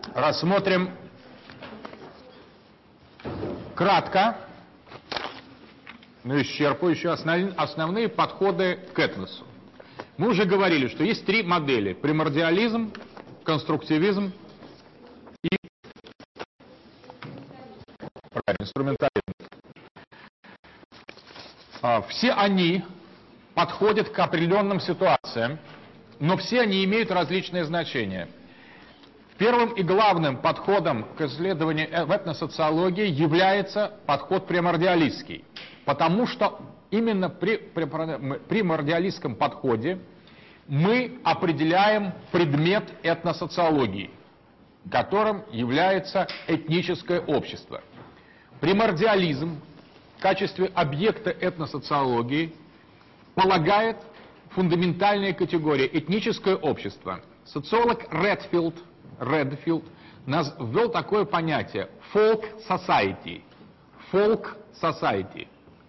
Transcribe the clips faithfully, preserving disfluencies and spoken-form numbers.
рассмотрим кратко, но исчерпывающе основ... основные подходы к этносу. Мы уже говорили, что есть три модели: примордиализм, конструктивизм и правильно, инструментализм. Все они подходят к определенным ситуациям, но все они имеют различные значения. Первым и главным подходом к исследованию в этносоциологии является подход примордиалистский, потому что именно при примордиалистском подходе мы определяем предмет этносоциологии, которым является этническое общество. Примордиализм в качестве объекта этносоциологии полагает фундаментальные категории: этническое общество. Социолог Редфилд, Редфилд ввел такое понятие folk society. Folk society.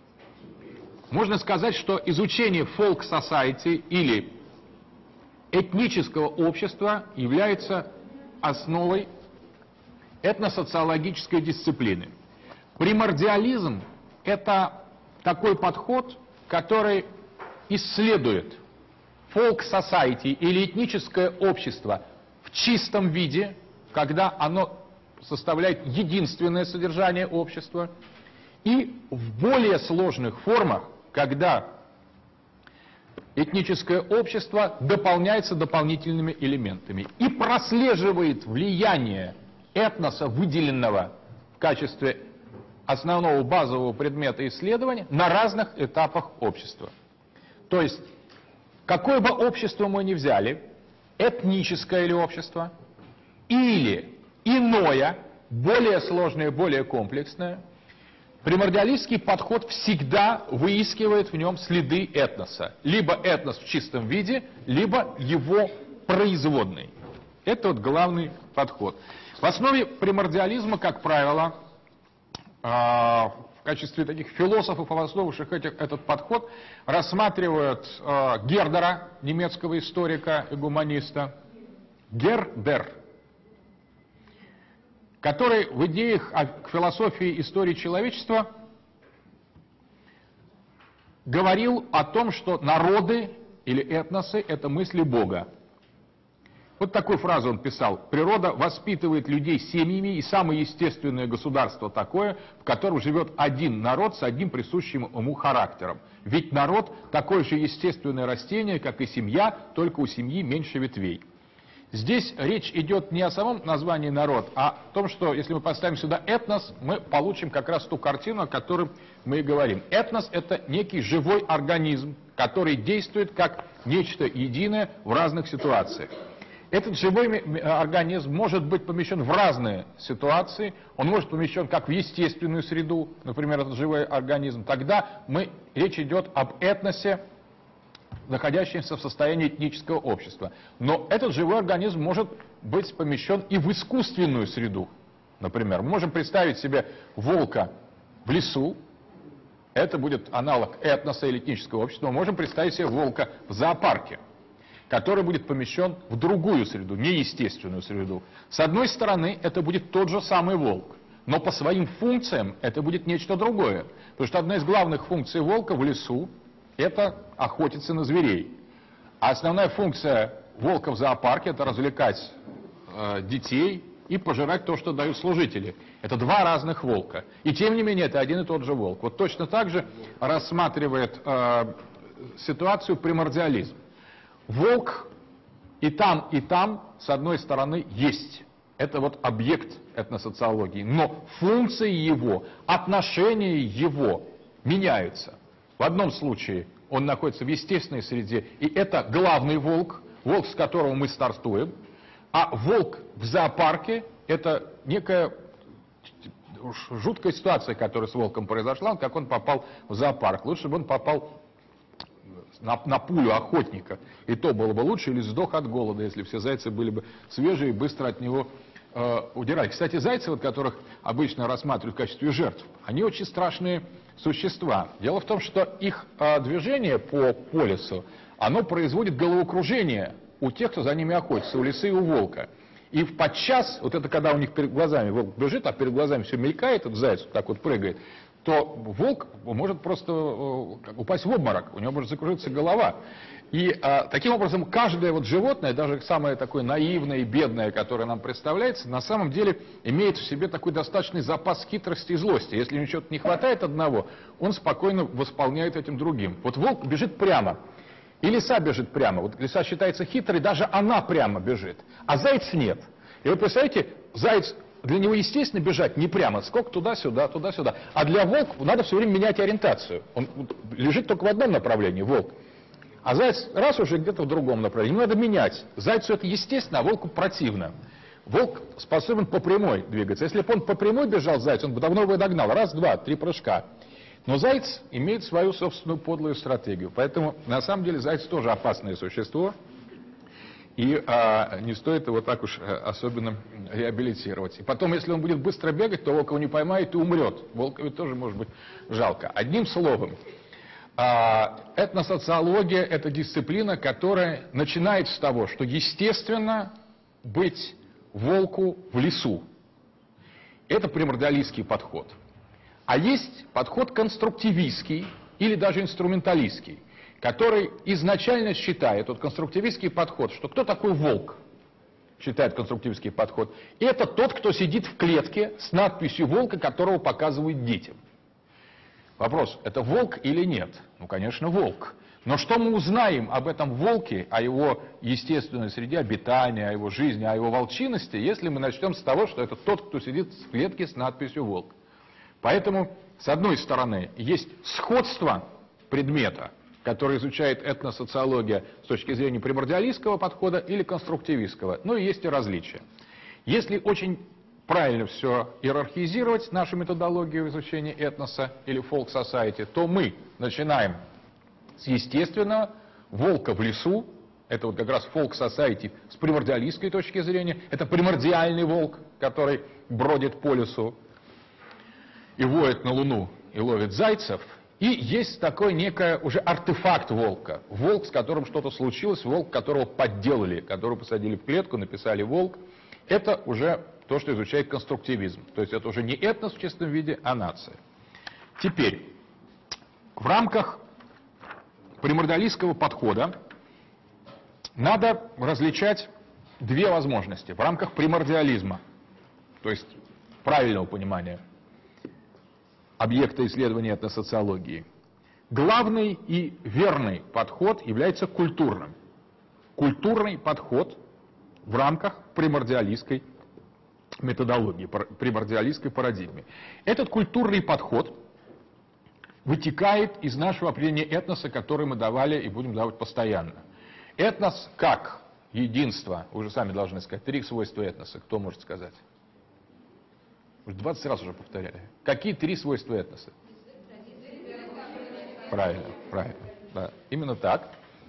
Можно сказать, что изучение folk society или этнического общества является основой этносоциологической дисциплины. Примордиализм – это такой подход, который исследует folk society или этническое общество в чистом виде, когда оно составляет единственное содержание общества, и в более сложных формах, когда этническое общество дополняется дополнительными элементами и прослеживает влияние этноса, выделенного в качестве основного базового предмета исследования, на разных этапах общества. То есть, какое бы общество мы ни взяли, этническое ли общество, или иное, более сложное, более комплексное, примордиалистский подход всегда выискивает в нем следы этноса. Либо этнос в чистом виде, либо его производный. Это вот главный подход. В основе примордиализма, как правило, в качестве таких философов, обосновавших этот подход, рассматривают Гердера, немецкого историка и гуманиста, Гердер, который в идеях к философии истории человечества говорил о том, что народы или этносы – это мысли Бога. Вот такую фразу он писал: «Природа воспитывает людей семьями, и самое естественное государство такое, в котором живет один народ с одним присущим ему характером. Ведь народ – такое же естественное растение, как и семья, только у семьи меньше ветвей». Здесь речь идет не о самом названии «народ», а о том, что если мы поставим сюда этнос, мы получим как раз ту картину, о которой мы и говорим. Этнос – это некий живой организм, который действует как нечто единое в разных ситуациях. Этот живой организм может быть помещен в разные ситуации, он может помещен как в естественную среду, например, этот живой организм. Тогда мы, речь идет об этносе, находящемся в состоянии этнического общества. Но этот живой организм может быть помещен и в искусственную среду. Например, мы можем представить себе волка в лесу, это будет аналог этноса или этнического общества. Мы можем представить себе волка в зоопарке, который будет помещен в другую среду, неестественную среду. С одной стороны, это будет тот же самый волк, но по своим функциям это будет нечто другое. Потому что одна из главных функций волка в лесу – это охотиться на зверей. А основная функция волка в зоопарке – это развлекать э, детей и пожирать то, что дают служители. Это два разных волка. И тем не менее, это один и тот же волк. Вот точно так же рассматривает э, ситуацию примордиализм. Волк и там, и там, с одной стороны, есть. Это вот объект этносоциологии. Но функции его, отношения его меняются. В одном случае он находится в естественной среде, и это главный волк, волк, с которого мы стартуем. А волк в зоопарке – это некая жуткая ситуация, которая с волком произошла, как он попал в зоопарк. Лучше бы он попал На, на пулю охотника. И то было бы лучше, или сдох от голода, если все зайцы были бы свежие и быстро от него э, удирали. Кстати, зайцы, вот, которых обычно рассматривают в качестве жертв, они очень страшные существа. Дело в том, что их э, движение по, по лесу, оно производит головокружение у тех, кто за ними охотится, у лисы и у волка. И в подчас, вот это когда у них перед глазами волк бежит, а перед глазами все мелькает, этот заяц вот так вот прыгает, то волк может просто упасть в обморок, у него может закружиться голова. И а, таким образом каждое вот животное, даже самое такое наивное и бедное, которое нам представляется, на самом деле имеет в себе такой достаточный запас хитрости и злости. Если ему чего-то не хватает одного, он спокойно восполняет этим другим. Вот волк бежит прямо. И лиса бежит прямо. Вот лиса считается хитрой, даже она прямо бежит. А заяц нет. И вы представляете, заяц, для него естественно бежать не прямо, скок туда-сюда, туда-сюда. А для волка надо все время менять ориентацию. Он лежит только в одном направлении, волк. А заяц раз уже где-то в другом направлении. Ему надо менять. Зайцу это естественно, а волку противно. Волк способен по прямой двигаться. Если бы он по прямой бежал, заяц, он бы давно его догнал. Раз, два, три прыжка. Но заяц имеет свою собственную подлую стратегию. Поэтому, на самом деле, заяц тоже опасное существо. И а, не стоит его так уж особенно реабилитировать. И потом, если он будет быстро бегать, то волк его не поймает и умрет. Волка ведь тоже может быть жалко. Одним словом, а, этносоциология – это дисциплина, которая начинает с того, что естественно быть волку в лесу. Это примордиалистский подход. А есть подход конструктивистский или даже инструменталистский, который изначально считает, вот конструктивистский подход, что кто такой волк, считает конструктивистский подход, это тот, кто сидит в клетке с надписью «волка», которого показывают детям. Вопрос, это волк или нет? Ну, конечно, волк. Но что мы узнаем об этом волке, о его естественной среде обитания, о его жизни, о его волчинности, если мы начнем с того, что это тот, кто сидит в клетке с надписью «волк». Поэтому, с одной стороны, есть сходство предмета, который изучает этносоциология с точки зрения примордиалистского подхода или конструктивистского, но и есть и различия. Если очень правильно все иерархизировать, нашу методологию изучения этноса или folk society, то мы начинаем с естественного, волка в лесу, это вот как раз folk society с примордиалистской точки зрения, это примордиальный волк, который бродит по лесу и воет на луну и ловит зайцев. И есть такой некий уже артефакт волка. Волк, с которым что-то случилось, волк, которого подделали, которого посадили в клетку, написали волк. Это уже то, что изучает конструктивизм. То есть это уже не этнос в чистом виде, а нация. Теперь, в рамках примордиалистского подхода надо различать две возможности. В рамках примордиализма, то есть правильного понимания объекта исследования этносоциологии. Главный и верный подход является культурным. Культурный подход в рамках примордиалистской методологии, примордиалистской парадигмы. Этот культурный подход вытекает из нашего определения этноса, которое мы давали и будем давать постоянно. Этнос как единство, вы уже сами должны сказать, три свойства этноса, кто может сказать? Уже двадцать раз уже повторяли. Какие три свойства этноса? Правильно, правильно. Да, именно так.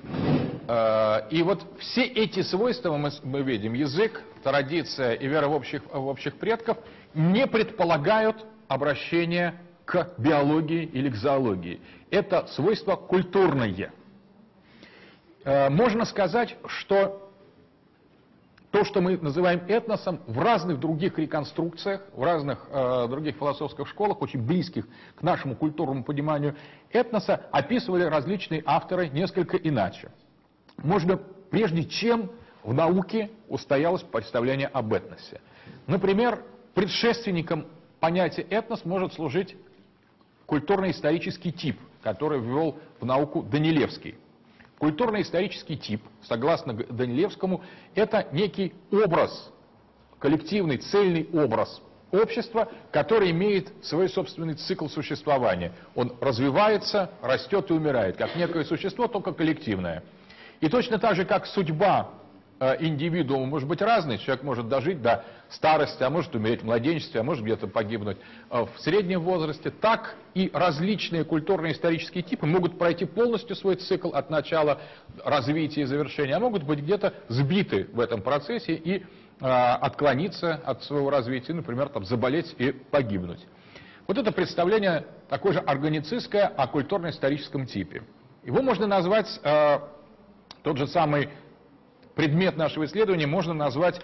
И вот все эти свойства мы, мы видим. Язык, традиция и вера в общих, в общих предков не предполагают обращение к биологии или к зоологии. Это свойства культурные. Можно сказать, что то, что мы называем этносом, в разных других реконструкциях, в разных э, других философских школах, очень близких к нашему культурному пониманию этноса, описывали различные авторы несколько иначе. Можно, прежде чем в науке устоялось представление об этносе. Например, предшественником понятия этнос может служить культурно-исторический тип, который ввел в науку Данилевский. Культурно-исторический тип, согласно Данилевскому, это некий образ, коллективный, цельный образ общества, который имеет свой собственный цикл существования. Он развивается, растет и умирает, как некое существо, только коллективное. И точно так же, как судьба индивидуума может быть разной, человек может дожить до старости, а может умереть в младенчестве, а может где-то погибнуть в среднем возрасте, так и различные культурно-исторические типы могут пройти полностью свой цикл от начала развития и завершения, а могут быть где-то сбиты в этом процессе и э, отклониться от своего развития, например, там, заболеть и погибнуть. Вот это представление такое же органицистское о культурно-историческом типе. Его можно назвать, э, тот же самый предмет нашего исследования можно назвать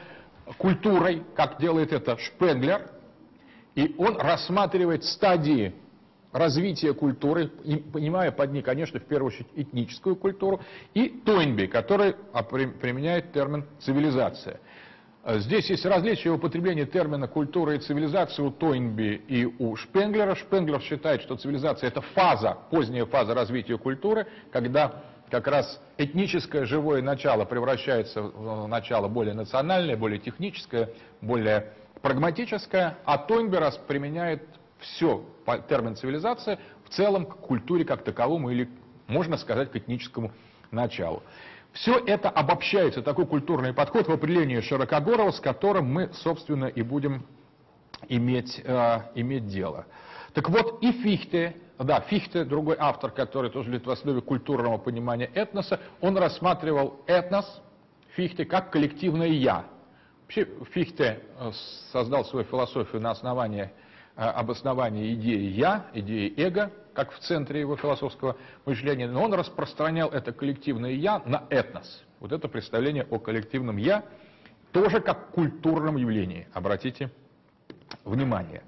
культурой, как делает это Шпенглер, и он рассматривает стадии развития культуры, понимая под ней, конечно, в первую очередь этническую культуру, и Тойнби, который применяет термин «цивилизация». Здесь есть различия в употреблении термина «культура» и «цивилизация» у Тойнби и у Шпенглера. Шпенглер считает, что цивилизация – это фаза, поздняя фаза развития культуры, когда как раз этническое живое начало превращается в начало более национальное, более техническое, более прагматическое, а Тойнби раз применяет все, термин «цивилизация» в целом к культуре как таковому или, можно сказать, к этническому началу. Все это обобщается, такой культурный подход в определении Широкогорова, с которым мы, собственно, и будем иметь, э, иметь дело. Так вот, и Фихте, да, Фихте, другой автор, который тоже лежит в основе культурного понимания этноса, он рассматривал этнос, Фихте, как коллективное «я». Вообще, Фихте создал свою философию на основании обоснования идеи «я», идеи эго, как в центре его философского мышления, но он распространял это коллективное «я» на этнос. Вот это представление о коллективном «я» тоже как культурном явлении. Обратите внимание.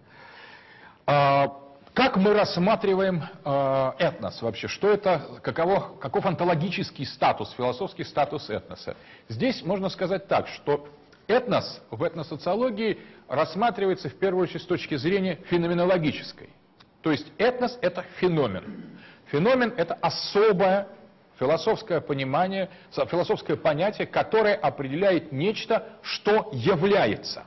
Как мы рассматриваем этнос вообще? Что это, каково, каков онтологический статус, философский статус этноса? Здесь можно сказать так, что этнос в этносоциологии рассматривается в первую очередь с точки зрения феноменологической. То есть этнос – это феномен. Феномен – это особое философское понимание, философское понятие, которое определяет нечто, что является.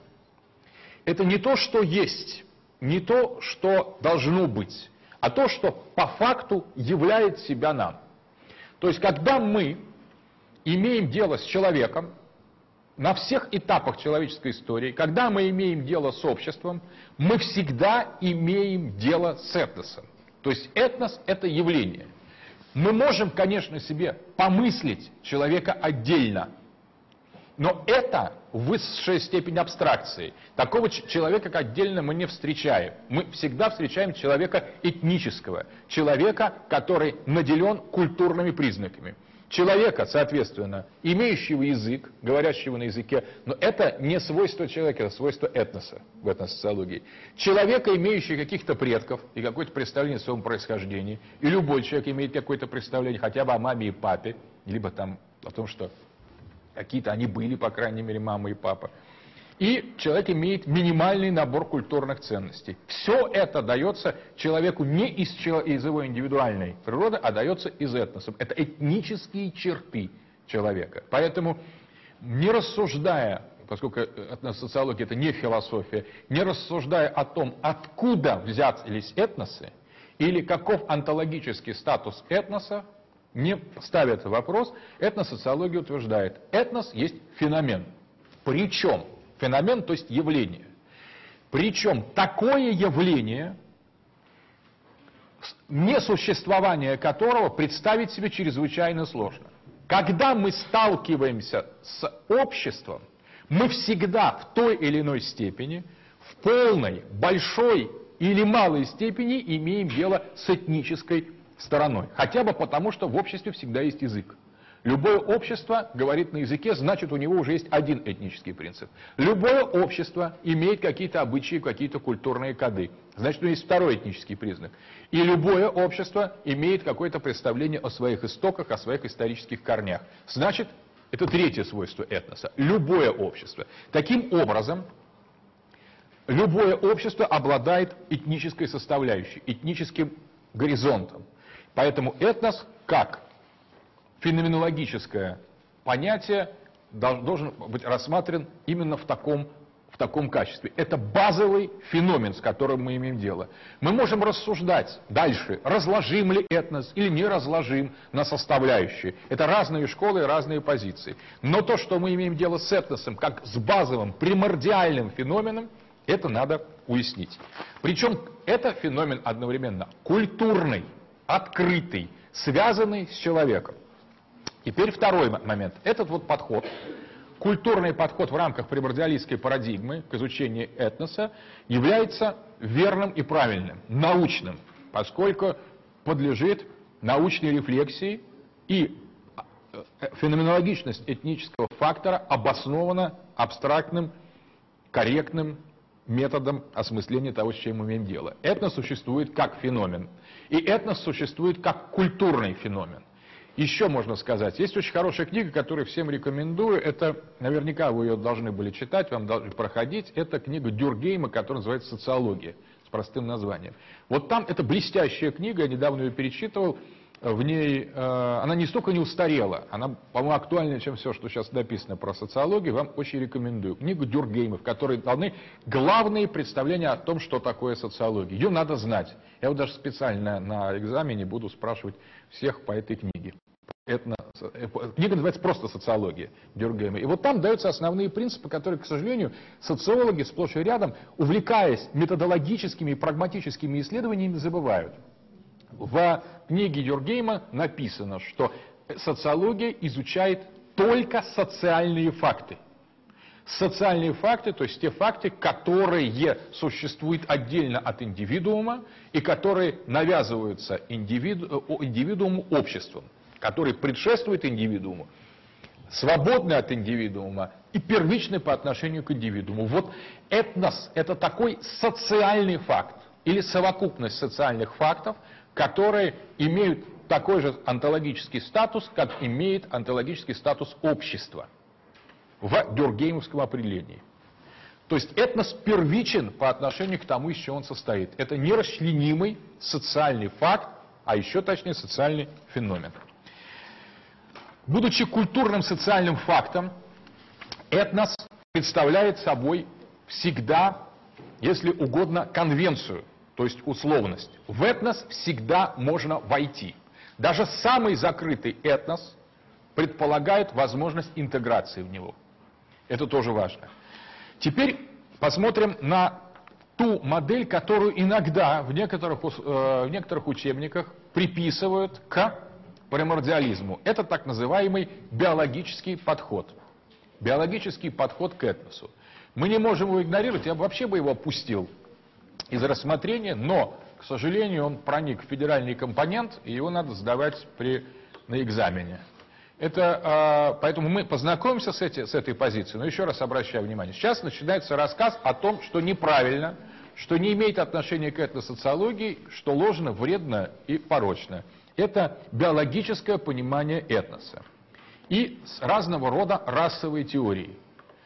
Это не то, что есть, не то, что должно быть, а то, что по факту являет себя нам. То есть когда мы имеем дело с человеком, на всех этапах человеческой истории, когда мы имеем дело с обществом, мы всегда имеем дело с этносом. То есть этнос – это явление. Мы можем, конечно, себе помыслить человека отдельно, но это высшая степень абстракции. Такого человека как отдельно мы не встречаем. Мы всегда встречаем человека этнического, человека, который наделен культурными признаками. Человека, соответственно, имеющего язык, говорящего на языке, но это не свойство человека, это свойство этноса в этносоциологии. Человека, имеющего каких-то предков и какое-то представление о своем происхождении, и любой человек имеет какое-то представление хотя бы о маме и папе, либо там о том, что какие-то они были, по крайней мере, мама и папа. И человек имеет минимальный набор культурных ценностей. Все это дается человеку не из, из его индивидуальной природы, а дается из этноса. Это этнические черты человека. Поэтому, не рассуждая, поскольку этносоциология это не философия, не рассуждая о том, откуда взялись этносы, или каков онтологический статус этноса, не ставит вопрос, этносоциология утверждает, этнос есть феномен. Причем феномен, то есть явление. Причем такое явление, несуществование которого представить себе чрезвычайно сложно. Когда мы сталкиваемся с обществом, мы всегда в той или иной степени, в полной, большой или малой степени имеем дело с этнической стороной. Хотя бы потому, что в обществе всегда есть язык. Любое общество говорит на языке, значит, у него уже есть один этнический принцип. Любое общество имеет какие-то обычаи, какие-то культурные коды. Значит, у него есть второй этнический признак. И любое общество имеет какое-то представление о своих истоках, о своих исторических корнях. Значит, это третье свойство этноса. Любое общество. Таким образом, любое общество обладает этнической составляющей, этническим горизонтом. Поэтому этнос как феноменологическое понятие должен быть рассмотрен именно в таком, в таком качестве. Это базовый феномен, с которым мы имеем дело. Мы можем рассуждать дальше, разложим ли этнос или не разложим на составляющие. Это разные школы и разные позиции. Но то, что мы имеем дело с этносом, как с базовым, примордиальным феноменом, это надо уяснить. Причем это феномен одновременно культурный, открытый, связанный с человеком. Теперь второй момент. Этот вот подход, культурный подход в рамках примордиалистской парадигмы к изучению этноса, является верным и правильным, научным, поскольку подлежит научной рефлексии, и феноменологичность этнического фактора обоснована абстрактным корректным методом осмысления того, с чем мы имеем дело. Этнос существует как феномен, и этнос существует как культурный феномен. Еще можно сказать, есть очень хорошая книга, которую всем рекомендую, это, наверняка вы ее должны были читать, вам должны проходить, это книга Дюркгейма, которая называется «Социология», с простым названием. Вот там, это блестящая книга, я недавно ее перечитывал, в ней, э, она не столько не устарела, она, по-моему, актуальнее, чем все, что сейчас написано про социологию, вам очень рекомендую. Книгу Дюркгейма, в которой даны главные представления о том, что такое социология. Ее надо знать. Я вот даже специально на экзамене буду спрашивать всех по этой книге. Этно... Книга называется просто «Социология» Дюркгейма. И вот там даются основные принципы, которые, к сожалению, социологи сплошь и рядом, увлекаясь методологическими и прагматическими исследованиями, забывают. В книге Дюркгейма написано, что социология изучает только социальные факты. Социальные факты, то есть те факты, которые существуют отдельно от индивидуума и которые навязываются индивиду, индивидууму обществом, которые предшествуют индивидууму, свободны от индивидуума и первичны по отношению к индивидууму. Вот этнос – это такой социальный факт или совокупность социальных фактов, которые имеют такой же онтологический статус, как имеет онтологический статус общества в дюркгеймовском определении. То есть этнос первичен по отношению к тому, из чего он состоит. Это нерасчленимый социальный факт, а еще точнее социальный феномен. Будучи культурным социальным фактом, этнос представляет собой всегда, если угодно, конвенцию, то есть условность. В этнос всегда можно войти. Даже самый закрытый этнос предполагает возможность интеграции в него. Это тоже важно. Теперь посмотрим на ту модель, которую иногда в некоторых, э, в некоторых учебниках приписывают к примордиализму. Это так называемый биологический подход. Биологический подход к этносу. Мы не можем его игнорировать, я бы вообще бы его опустил из рассмотрения, но, к сожалению, он проник в федеральный компонент, и его надо сдавать при, на экзамене. Это, э, поэтому мы познакомимся с, эти, с этой позицией, но еще раз обращаю внимание. Сейчас начинается рассказ о том, что неправильно, что не имеет отношения к этносоциологии, что ложно, вредно и порочно. Это биологическое понимание этноса и разного рода расовые теории.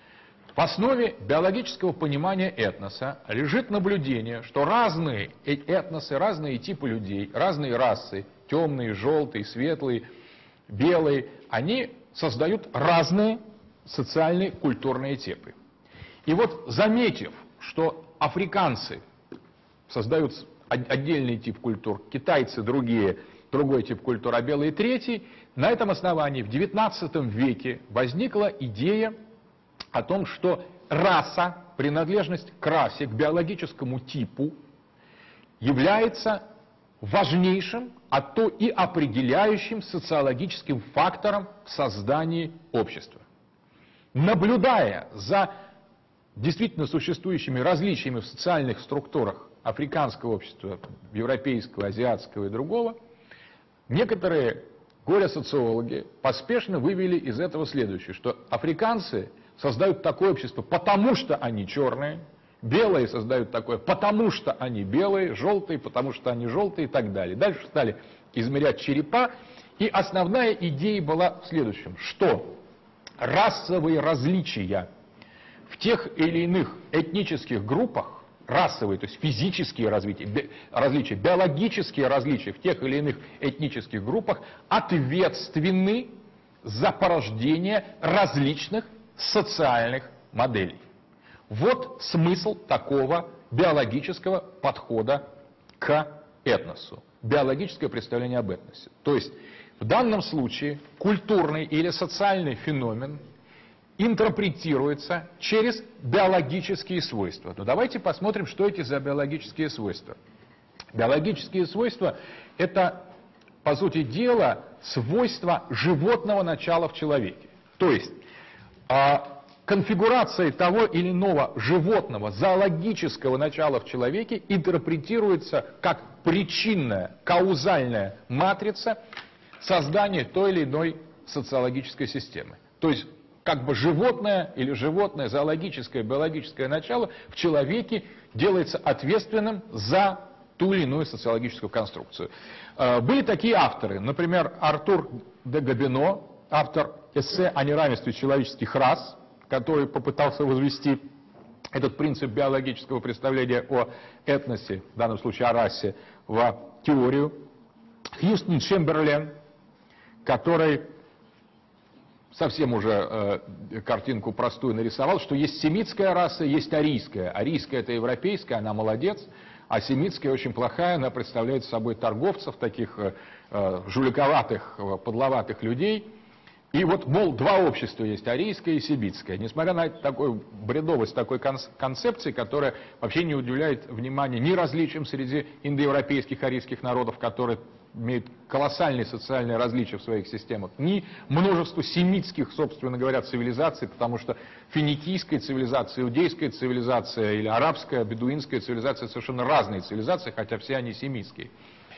В основе биологического понимания этноса лежит наблюдение, что разные этносы, разные типы людей, разные расы, темные, желтые, светлые, белые, они создают разные социальные культурные типы. И вот заметив, что африканцы создают отдельный тип культур, китайцы другие, другой тип культур, а белые третий, на этом основании в девятнадцатом веке возникла идея о том, что раса, принадлежность к расе, к биологическому типу, является важнейшим, а то и определяющим социологическим фактором в создании общества. Наблюдая за действительно существующими различиями в социальных структурах африканского общества, европейского, азиатского и другого, некоторые горе-социологи поспешно вывели из этого следующее, что африканцы создают такое общество, потому что они черные, белые создают такое, потому что они белые, желтые, потому что они желтые и так далее. Дальше стали измерять черепа, и основная идея была в следующем, что расовые различия в тех или иных этнических группах, расовые, то есть физические различия, различия, биологические различия в тех или иных этнических группах ответственны за порождение различных социальных моделей. Вот смысл такого биологического подхода к этносу. Биологическое представление об этносе. То есть в данном случае культурный или социальный феномен интерпретируется через биологические свойства. Но давайте посмотрим, что эти за биологические свойства. Биологические свойства – это, по сути дела, свойства животного начала в человеке. То есть а, конфигурация того или иного животного, зоологического начала в человеке интерпретируется как причинная, каузальная матрица создания той или иной социологической системы. То есть как бы животное или животное, зоологическое, биологическое начало в человеке делается ответственным за ту или иную социологическую конструкцию. Были такие авторы, например, Артур де Гобино, автор эссе о неравенстве человеческих рас, который попытался возвести этот принцип биологического представления о этносе, в данном случае о расе, в теорию. Хьюстон Чемберлен, который совсем уже э, картинку простую нарисовал, что есть семитская раса, есть арийская. Арийская — это европейская, она молодец, а семитская очень плохая, она представляет собой торговцев, таких э, э, жуликоватых, э, подловатых людей. И вот, мол, два общества есть, арийское и семитское. Несмотря на такую бредовость такой концепции, которая вообще не уделяет внимания ни различиям среди индоевропейских арийских народов, которые имеют колоссальные социальные различия в своих системах, ни множеству семитских, собственно говоря, цивилизаций, потому что финикийская цивилизация, иудейская цивилизация или арабская, бедуинская цивилизация — совершенно разные цивилизации, хотя все они семитские.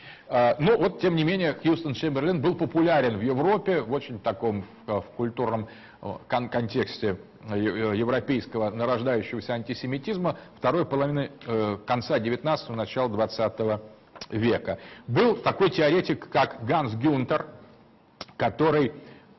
Но вот, тем не менее, Хьюстон Чемберлен был популярен в Европе в очень таком в культурном кон контексте европейского нарождающегося антисемитизма второй половины конца девятнадцатого, начала двадцатого века. Был такой теоретик, как Ганс Гюнтер, который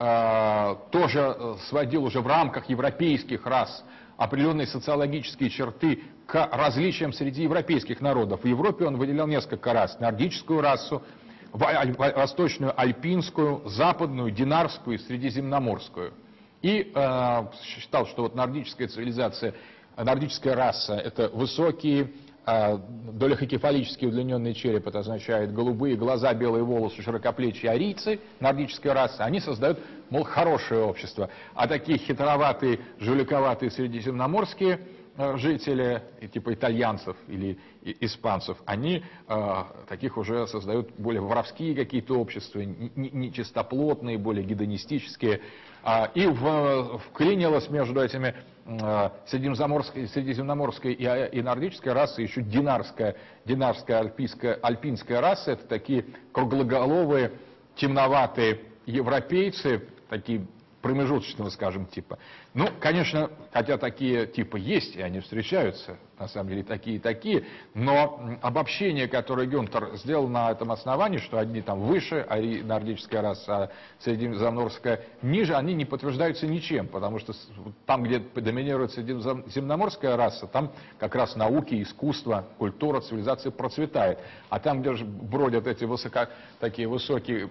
э, тоже сводил уже в рамках европейских рас определенные социологические черты к различиям среди европейских народов. В Европе он выделял несколько рас: нордическую расу, восточную альпинскую, западную, динарскую и средиземноморскую. И э, считал, что вот нордическая цивилизация, нордическая раса — это высокие, э, долехокефалический удлиненный череп, это означает голубые глаза, белые волосы, широкоплечие арийцы нордической расы. Они создают, мол, хорошее общество. А такие хитроватые, жуликоватые средиземноморские жители, типа итальянцев или испанцев, они э, таких уже создают более воровские какие-то общества, нечистоплотные, более гедонистические. Э, и в, вклинилась между этими э, средиземноморской, средиземноморской и, и нордической расой еще динарская, динарская альпийская, альпинская раса. Это такие круглоголовые, темноватые европейцы, такие промежуточного, скажем, типа. Ну, конечно, хотя такие типы есть, и они встречаются, на самом деле, такие и такие, но обобщение, которое Гюнтер сделал на этом основании, что одни там выше, а нордическая раса, а средиземноморская ниже, они не подтверждаются ничем, потому что там, где доминирует средиземноморская раса, там как раз науки, искусство, культура, цивилизация процветает. А там, где же бродят эти высоко, такие высокие,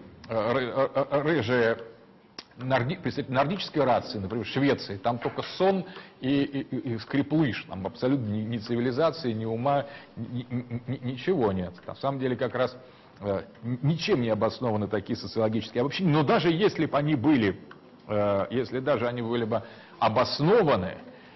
рыжие, Норди, представитель нордической расы, например, в Швеции, там только сон и, и, и скриплыш, там абсолютно ни, ни цивилизации, ни ума, ни, ни, ничего нет. На самом деле как раз э, ничем не обоснованы такие социологические обобщения. Но даже если бы они были, э, если даже они были бы обоснованы,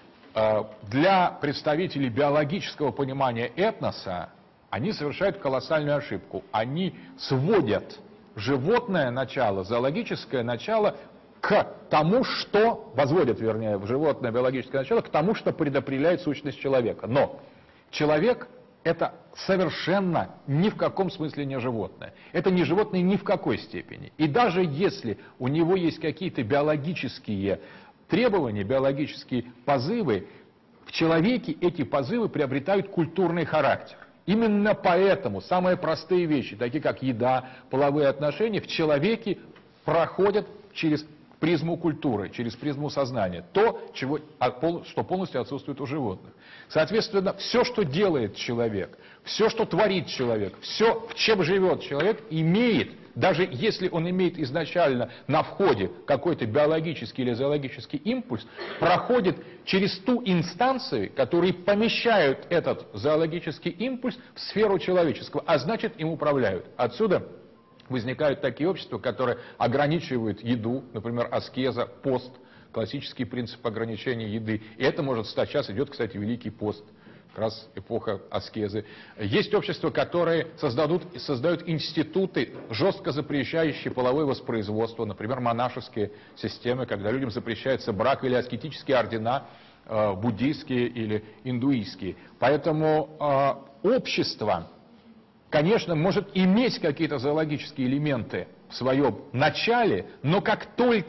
э, для представителей биологического понимания этноса, они совершают колоссальную ошибку. Они сводят животное начало, зоологическое начало к тому, что, возводят, вернее, в животное биологическое начало, к тому, что предопределяет сущность человека. Но человек — это совершенно ни в каком смысле не животное. Это не животное ни в какой степени. И даже если у него есть какие-то биологические требования, биологические позывы, в человеке эти позывы приобретают культурный характер. Именно поэтому самые простые вещи, такие как еда, половые отношения, в человеке проходят через призму культуры, через призму сознания. То, чего, что полностью отсутствует у животных. Соответственно, все, что делает человек, все, что творит человек, все, в чем живет человек, имеет, даже если он имеет изначально на входе какой-то биологический или зоологический импульс, проходит через ту инстанцию, которые помещают этот зоологический импульс в сферу человеческого, а значит, им управляют. Отсюда возникают такие общества, которые ограничивают еду, например, аскеза, пост, классический принцип ограничения еды. И это может стать, сейчас идет, кстати, Великий пост, как раз эпоха аскезы. Есть общества, которые создадут, создают институты, жестко запрещающие половое воспроизводство, например, монашеские системы, когда людям запрещается брак, или аскетические ордена, э, буддийские или индуистские. Поэтому э, общество, конечно, может иметь какие-то зоологические элементы в своем начале, но как только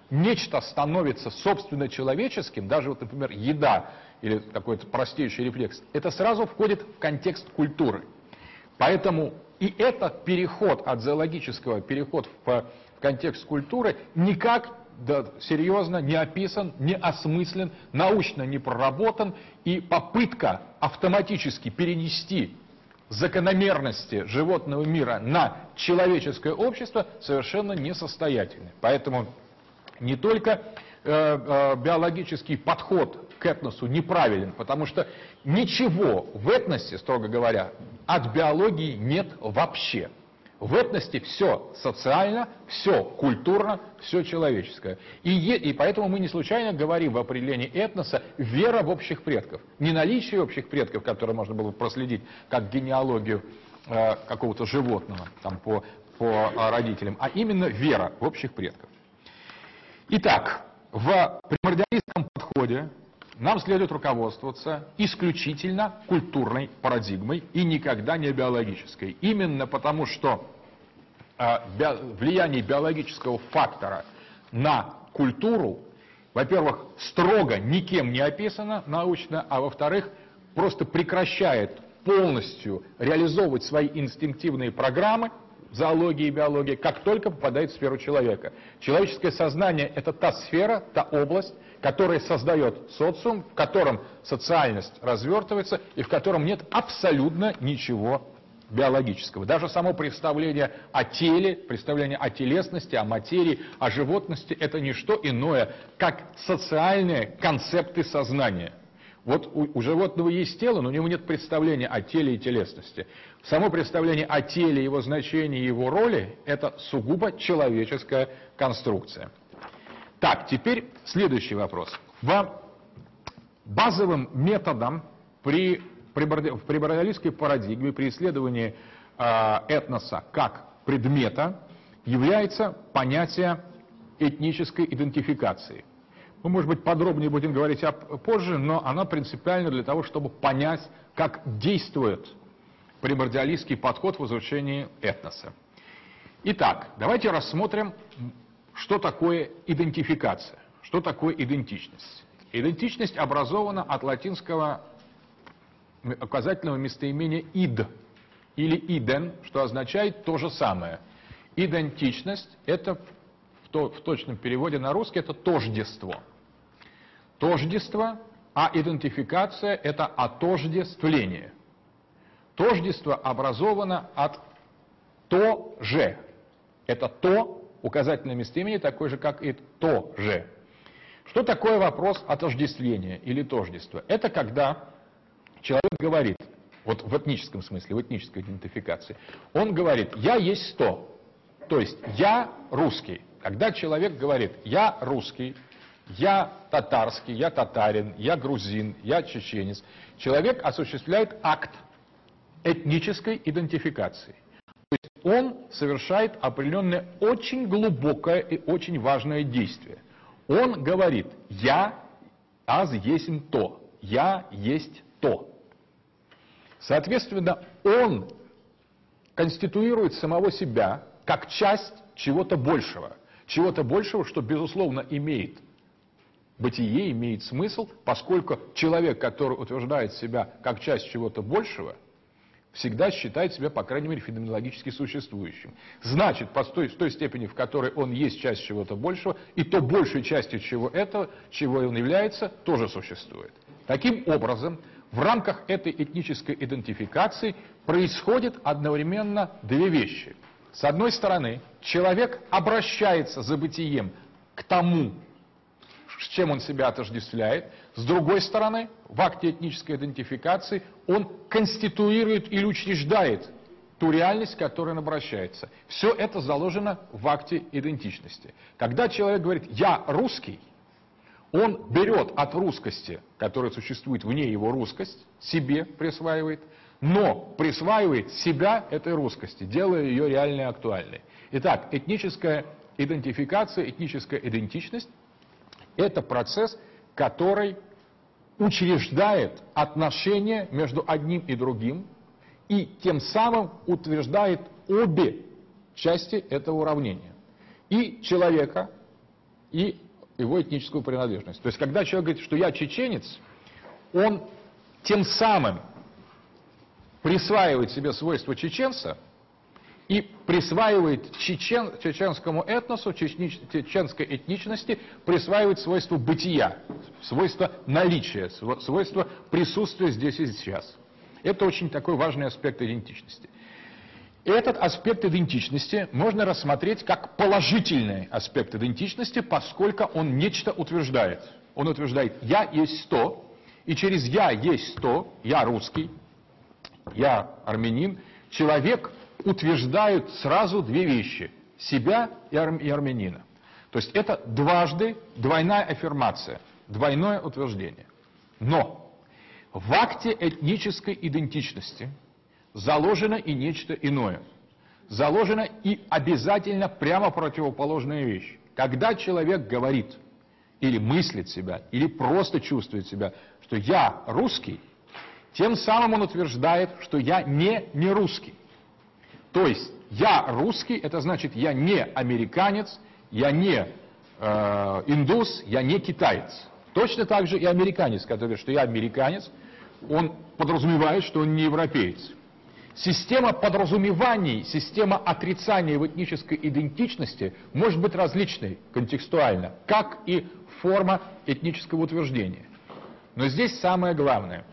нечто становится собственно человеческим, даже вот, например, еда или какой-то простейший рефлекс, это сразу входит в контекст культуры. Поэтому и этот переход от зоологического, переход в, в контекст культуры никак да, серьезно не описан, не осмыслен, научно не проработан, и попытка автоматически перенести закономерности животного мира на человеческое общество совершенно несостоятельны. Поэтому не только э, э, биологический подход к этносу неправилен, потому что ничего в этносе, строго говоря, от биологии нет вообще. В этносе все социально, все культурно, все человеческое. И, е, и поэтому мы не случайно говорим в определении этноса вера в общих предков. Не наличие общих предков, которые можно было бы проследить как генеалогию э, какого-то животного там, по, по э, родителям, а именно вера в общих предков. Итак, в примордиалистском подходе нам следует руководствоваться исключительно культурной парадигмой и никогда не биологической. Именно потому, что э, би, влияние биологического фактора на культуру, во-первых, строго никем не описано научно, а во-вторых, просто прекращает полностью реализовывать свои инстинктивные программы зоологии и биологии, как только попадает в сферу человека. Человеческое сознание – это та сфера, та область, которая создает социум, в котором социальность развертывается и в котором нет абсолютно ничего биологического. Даже само представление о теле, представление о телесности, о материи, о животности – это не что иное, как социальные концепты сознания. Вот у, у животного есть тело, но у него нет представления о теле и телесности. Само представление о теле, его значении, его роли – это сугубо человеческая конструкция. Так, теперь следующий вопрос. В базовым методом при, при, в примордиалистской парадигме, при исследовании э, этноса как предмета, является понятие этнической идентификации. Мы, может быть, подробнее будем говорить позже, но она принципиальна для того, чтобы понять, как действует примордиалистский подход в изучении этноса. Итак, давайте рассмотрим, что такое идентификация, что такое идентичность. Идентичность образована от латинского указательного местоимения «id» или «иден», что означает то же самое. Идентичность – это в, то, в точном переводе на русский это тождество. Тождество, а идентификация – это отождествление. Тождество образовано от «то же». Это «то», указательное местоимение, такое же, как и «то же». Что такое вопрос отождествления или тождества? Это когда человек говорит, вот в этническом смысле, в этнической идентификации, он говорит «я есть то», то есть «я русский». Когда человек говорит «я русский», «я татарский», «я татарин», «я грузин», «я чеченец», человек осуществляет акт этнической идентификации. То есть он совершает определенное очень глубокое и очень важное действие. Он говорит «я аз есмь то», «я есть то». Соответственно, он конституирует самого себя как часть чего-то большего. Чего-то большего, что, безусловно, имеет бытие, имеет смысл, поскольку человек, который утверждает себя как часть чего-то большего, всегда считает себя, по крайней мере, феноменологически существующим. Значит, по той, той степени, в которой он есть часть чего-то большего, и то большей частью чего этого, чего он является, тоже существует. Таким образом, в рамках этой этнической идентификации происходит одновременно две вещи. С одной стороны, человек обращается за бытием к тому, с чем он себя отождествляет. С другой стороны, в акте этнической идентификации он конституирует или учреждает ту реальность, к которой он обращается. Все это заложено в акте идентичности. Когда человек говорит «я русский», он берет от русскости, которая существует вне его русскость, себе присваивает, но присваивает себя этой русскости, делая ее реальной и актуальной. Итак, этническая идентификация, этническая идентичность – это процесс, который учреждает отношения между одним и другим и тем самым утверждает обе части этого уравнения. И человека, и его этническую принадлежность. То есть, когда человек говорит, что я чеченец, он тем самым присваивает себе свойства чеченца и присваивает чечен, чеченскому этносу, чечни, чеченской этничности, присваивает свойство бытия, свойство наличия, свойство присутствия здесь и сейчас. Это очень такой важный аспект идентичности. Этот аспект идентичности можно рассмотреть как положительный аспект идентичности, поскольку он нечто утверждает. Он утверждает «я есть то», и через «я есть то», «я русский», «я армянин», человек утверждает сразу две вещи – себя и, ар и армянина. То есть это дважды двойная аффирмация, двойное утверждение. Но в акте этнической идентичности заложено и нечто иное. Заложена и обязательно прямо противоположная вещь. Когда человек говорит или мыслит себя, или просто чувствует себя, что я русский, тем самым он утверждает, что я не не русский. То есть я русский, это значит я не американец, я не э, индус, я не китаец. Точно так же и американец, который говорит, что я американец, он подразумевает, что он не европеец. Система подразумеваний, система отрицания в этнической идентичности может быть различной контекстуально, как и форма этнического утверждения. Но здесь самое главное.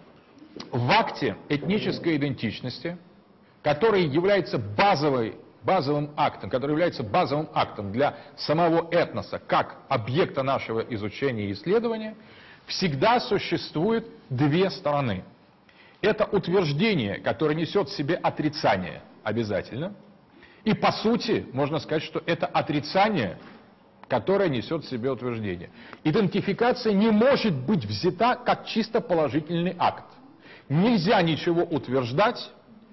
В акте этнической идентичности, который является базовой, базовым актом, который является базовым актом для самого этноса, как объекта нашего изучения и исследования, всегда существует две стороны. Это утверждение, которое несет в себе отрицание обязательно. И по сути, можно сказать, что это отрицание, которое несет в себе утверждение. Идентификация не может быть взята как чисто положительный акт. Нельзя ничего утверждать,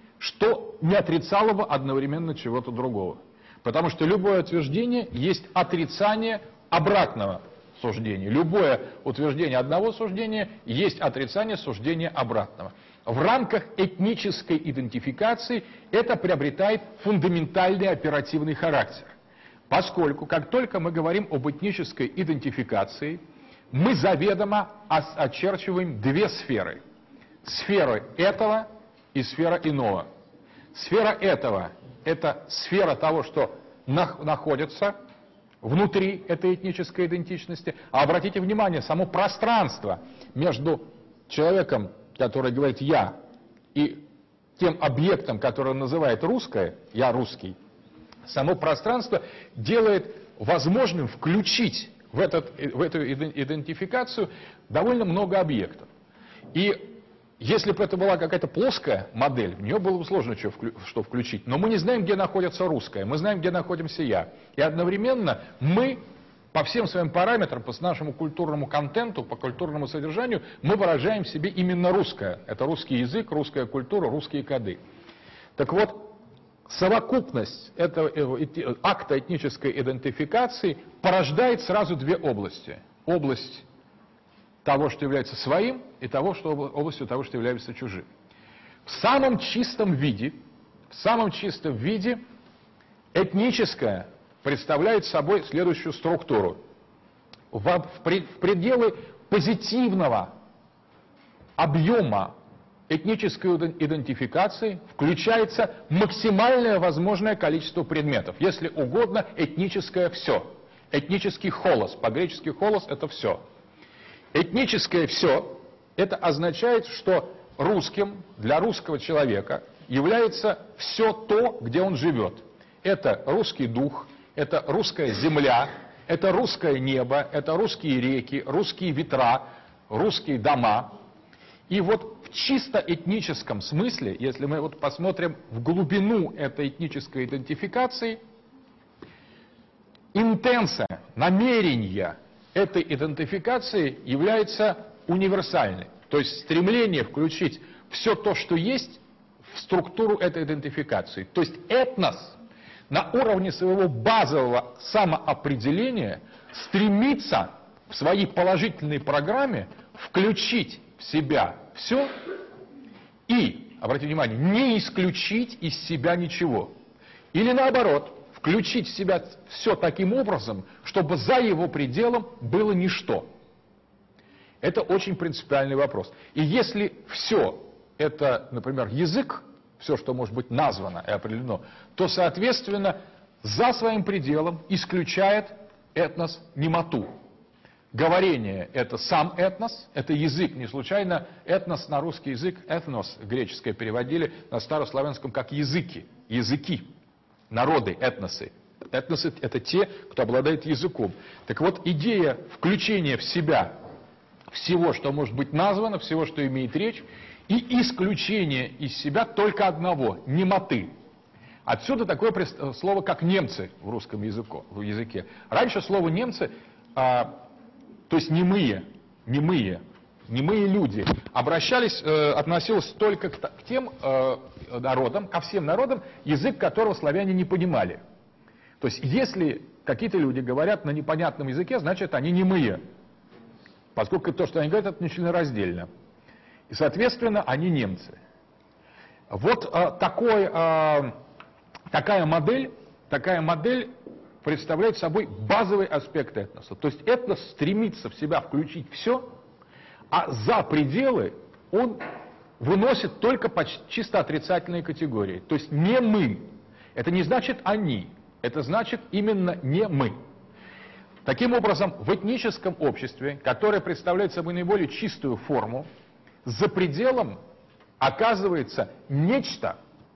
что не отрицало бы одновременно чего-то другого. Потому что любое утверждение есть отрицание обратного суждения. Любое утверждение одного суждения есть отрицание суждения обратного. В рамках этнической идентификации это приобретает фундаментальный оперативный характер. Поскольку, как только мы говорим об этнической идентификации, мы заведомо очерчиваем две сферы. Сфера этого и сфера иного. Сфера этого – это сфера того, что находится внутри этой этнической идентичности. А обратите внимание, само пространство между человеком, который говорит «я», и тем объектом, который он называет «русское», «я русский», само пространство делает возможным включить в, этот, в эту идентификацию довольно много объектов. И если бы это была какая-то плоская модель, в нее было бы сложно что включить. Но мы не знаем, где находится русское, мы знаем, где находимся я. И одновременно мы по всем своим параметрам, по нашему культурному контенту, по культурному содержанию, мы выражаем в себе именно русское. Это русский язык, русская культура, русские коды. Так вот, совокупность этого акта этнической идентификации порождает сразу две области. Область того, что является своим, и того, что областью того, что является чужим. В самом чистом виде, в самом чистом виде этническое представляет собой следующую структуру. В, в пределы позитивного объема этнической идентификации включается максимальное возможное количество предметов. Если угодно, этническое все. Этнический холос. По-гречески холос – это все. Этническое все – это означает, что русским для русского человека является все то, где он живет. Это русский дух, это русская земля, это русское небо, это русские реки, русские ветра, русские дома. И вот в чисто этническом смысле, если мы вот посмотрим в глубину этой этнической идентификации, интенция, намерение этой идентификации является универсальной. То есть стремление включить все то, что есть, в структуру этой идентификации. То есть этнос на уровне своего базового самоопределения стремится в своей положительной программе включить в себя все и, обратите внимание, не исключить из себя ничего. Или наоборот, включить в себя все таким образом, чтобы за его пределом было ничто. Это очень принципиальный вопрос. И если все это, например, язык, все, что может быть названо и определено, то, соответственно, за своим пределом исключает этнос немоту. Говорение – это сам этнос, это язык. Не случайно этнос на русский язык, этнос греческое переводили на старославянском как языки, языки, народы, этносы. Этносы – это те, кто обладает языком. Так вот, идея включения в себя всего, что может быть названо, всего, что имеет речь, и исключение из себя только одного – немоты. Отсюда такое слово, как немцы в русском языке. Раньше слово немцы, а, то есть немые, немые, немые люди, обращались, э, относилось только к, к тем э, народам, ко всем народам, язык которого славяне не понимали. То есть если какие-то люди говорят на непонятном языке, значит они немые, поскольку то, что они говорят, это нечленораздельно. И, соответственно, они немцы. Вот э, такой... Э, Такая модель, такая модель представляет собой базовый аспект этноса. То есть этнос стремится в себя включить все, а за пределы он выносит только чисто отрицательные категории. То есть не мы. Это не значит они. Это значит именно не мы. Таким образом, в этническом обществе, которое представляет собой наиболее чистую форму, за пределом оказывается нечто,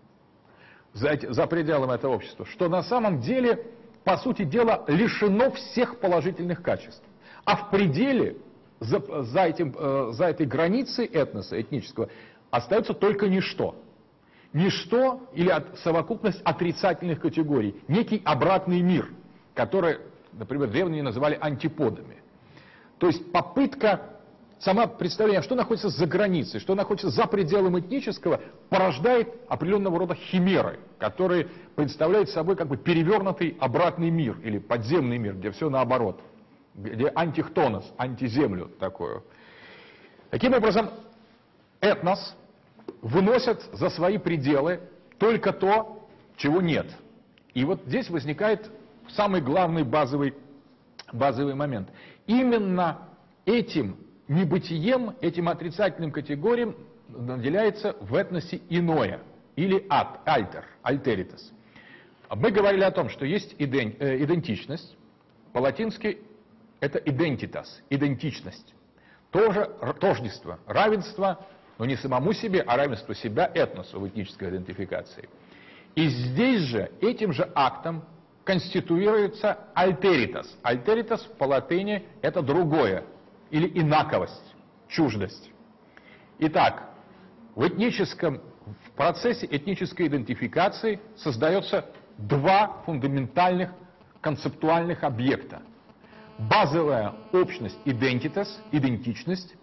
За, за пределами этого общества, что на самом деле, по сути дела, лишено всех положительных качеств. А в пределе, за, за, этим, за этой границей этноса, этнического, остается только ничто. Ничто или от, совокупность отрицательных категорий, некий обратный мир, который, например, древние называли антиподами. То есть попытка... Сама представление, что находится за границей, что находится за пределами этнического, порождает определенного рода химеры, которые представляют собой как бы перевернутый обратный мир, или подземный мир, где все наоборот, где антихтонос, антиземлю такую. Таким образом, этнос выносит за свои пределы только то, чего нет. И вот здесь возникает самый главный базовый, базовый момент. Именно этим небытием, этим отрицательным категориям наделяется в этносе иное, или ад, альтер, альтеритас. Мы говорили о том, что есть иден, э, идентичность, по-латински это identitas, идентичность, тоже тождество, равенство, но не самому себе, а равенство себя этносу в этнической идентификации. И здесь же, этим же актом конституируется альтеритас. Альтеритас по-латыни это другое, или инаковость, чуждость. Итак, в этническом, в процессе этнической идентификации создается два фундаментальных концептуальных объекта. Базовая общность identitas, идентичность,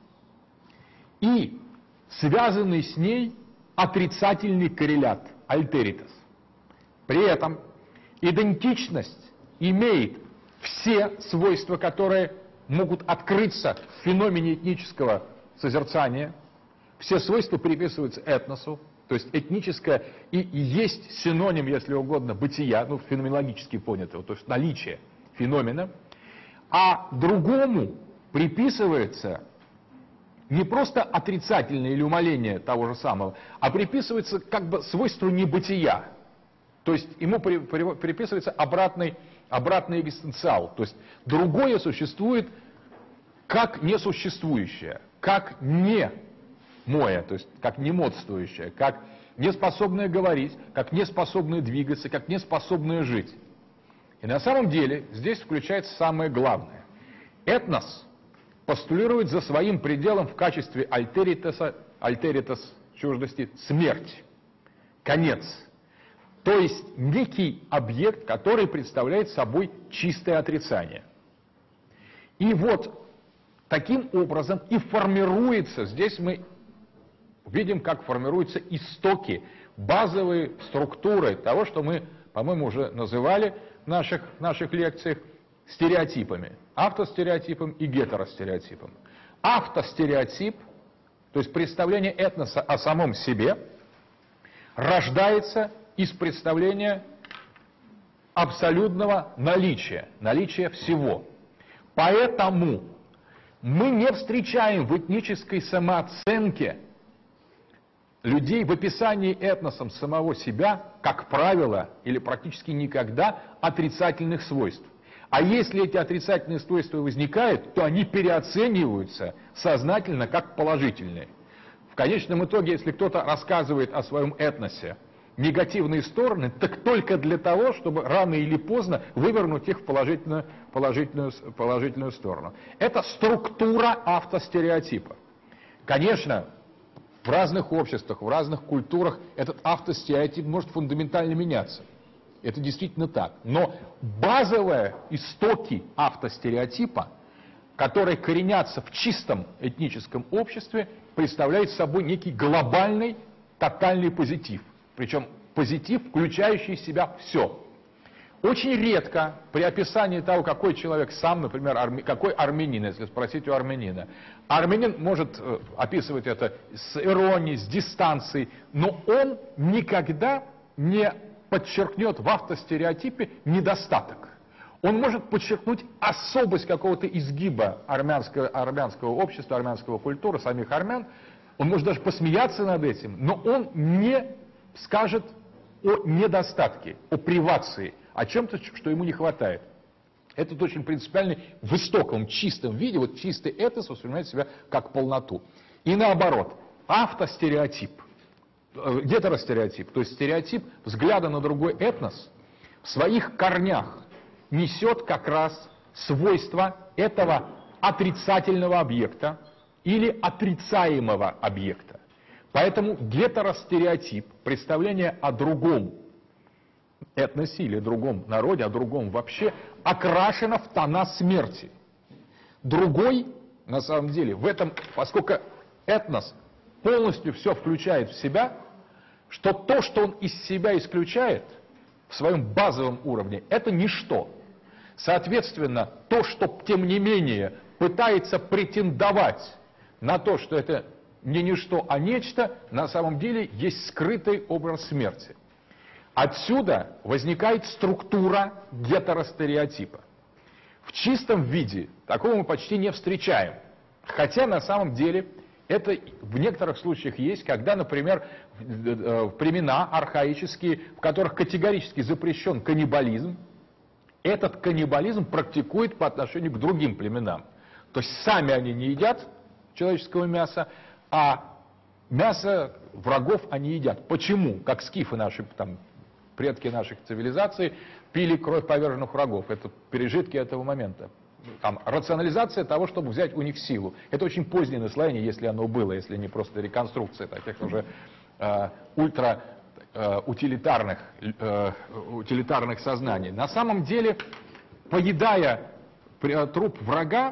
и связанный с ней отрицательный коррелят, альтеритас. При этом идентичность имеет все свойства, которые могут открыться в феномене этнического созерцания. Все свойства приписываются этносу, то есть этническое и, и есть синоним, если угодно, бытия, ну, феноменологически понятого, то есть наличие феномена. А другому приписывается не просто отрицательное или умаление того же самого, а приписывается как бы свойство небытия. То есть ему при, при, приписывается обратный обратный экзистенциал, то есть другое существует как несуществующее, как не мое, то есть как немодствующее, как неспособное говорить, как неспособное двигаться, как неспособное жить. И на самом деле здесь включается самое главное. Этнос постулирует за своим пределом в качестве альтеритаса, альтеритас чуждости смерть, конец. То есть некий объект, который представляет собой чистое отрицание. И вот таким образом и формируется, здесь мы видим, как формируются истоки, базовые структуры того, что мы, по-моему, уже называли в наших, наших лекциях стереотипами. Автостереотипом и гетеростереотипом. Автостереотип, то есть представление этноса о самом себе, рождается из представления абсолютного наличия, наличия всего. Поэтому мы не встречаем в этнической самооценке людей в описании этносом самого себя, как правило, или практически никогда, отрицательных свойств. А если эти отрицательные свойства возникают, то они переоцениваются сознательно как положительные. В конечном итоге, если кто-то рассказывает о своем этносе негативные стороны, так только для того, чтобы рано или поздно вывернуть их в положительную, положительную, положительную сторону. Это структура автостереотипа. Конечно, в разных обществах, в разных культурах этот автостереотип может фундаментально меняться. Это действительно так. Но базовые истоки автостереотипа, которые коренятся в чистом этническом обществе, представляют собой некий глобальный, тотальный позитив. Причем позитив, включающий в себя все. Очень редко при описании того, какой человек сам, например, арми... какой армянин, если спросить у армянина, армянин может э, описывать это с иронией, с дистанцией, но он никогда не подчеркнет в автостереотипе недостаток. Он может подчеркнуть особость какого-то изгиба армянского, армянского общества, армянского культуры, самих армян. Он может даже посмеяться над этим, но он не скажет о недостатке, о привации, о чем-то, что ему не хватает. Это очень принципиальный, в истоковом, чистом виде, вот чистый этнос воспринимает себя как полноту. И наоборот, автостереотип, гетеростереотип, то есть стереотип взгляда на другой этнос, в своих корнях несет как раз свойства этого отрицательного объекта или отрицаемого объекта. Поэтому гетеростереотип, представление о другом этносе или другом народе, о другом вообще, окрашено в тона смерти. Другой, на самом деле, в этом, поскольку этнос полностью все включает в себя, что то, что он из себя исключает в своем базовом уровне, это ничто. Соответственно, то, что, тем не менее, пытается претендовать на то, что это не ничто, а нечто, на самом деле есть скрытый образ смерти. Отсюда возникает структура гетеростереотипа. В чистом виде такого мы почти не встречаем. Хотя на самом деле это в некоторых случаях есть, когда, например, в племена архаические, в которых категорически запрещен каннибализм, этот каннибализм практикует по отношению к другим племенам. То есть сами они не едят человеческого мяса, а мясо врагов они едят. Почему? Как скифы наши, там, предки наших цивилизаций, пили кровь поверженных врагов. Это пережитки этого момента. Там, рационализация того, чтобы взять у них силу. Это очень позднее наслоение, если оно было, если не просто реконструкция таких уже э, ультра э, утилитарных, э, утилитарных сознаний. На самом деле, поедая труп врага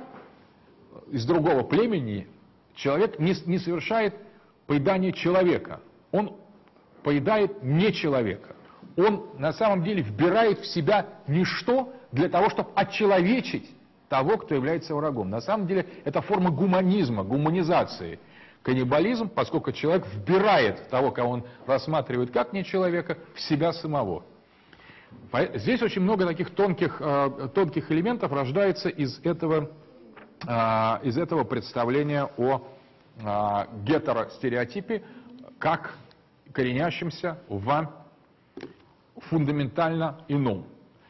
из другого племени, человек не, не совершает поедание человека. Он поедает не человека. Он на самом деле вбирает в себя ничто для того, чтобы очеловечить того, кто является врагом. На самом деле это форма гуманизма, гуманизации. Каннибализм, поскольку человек вбирает того, кого он рассматривает как не человека, в себя самого. Здесь очень много таких тонких, тонких элементов рождается из этого, из этого представления о гетеростереотипе как коренящемся в фундаментально ином.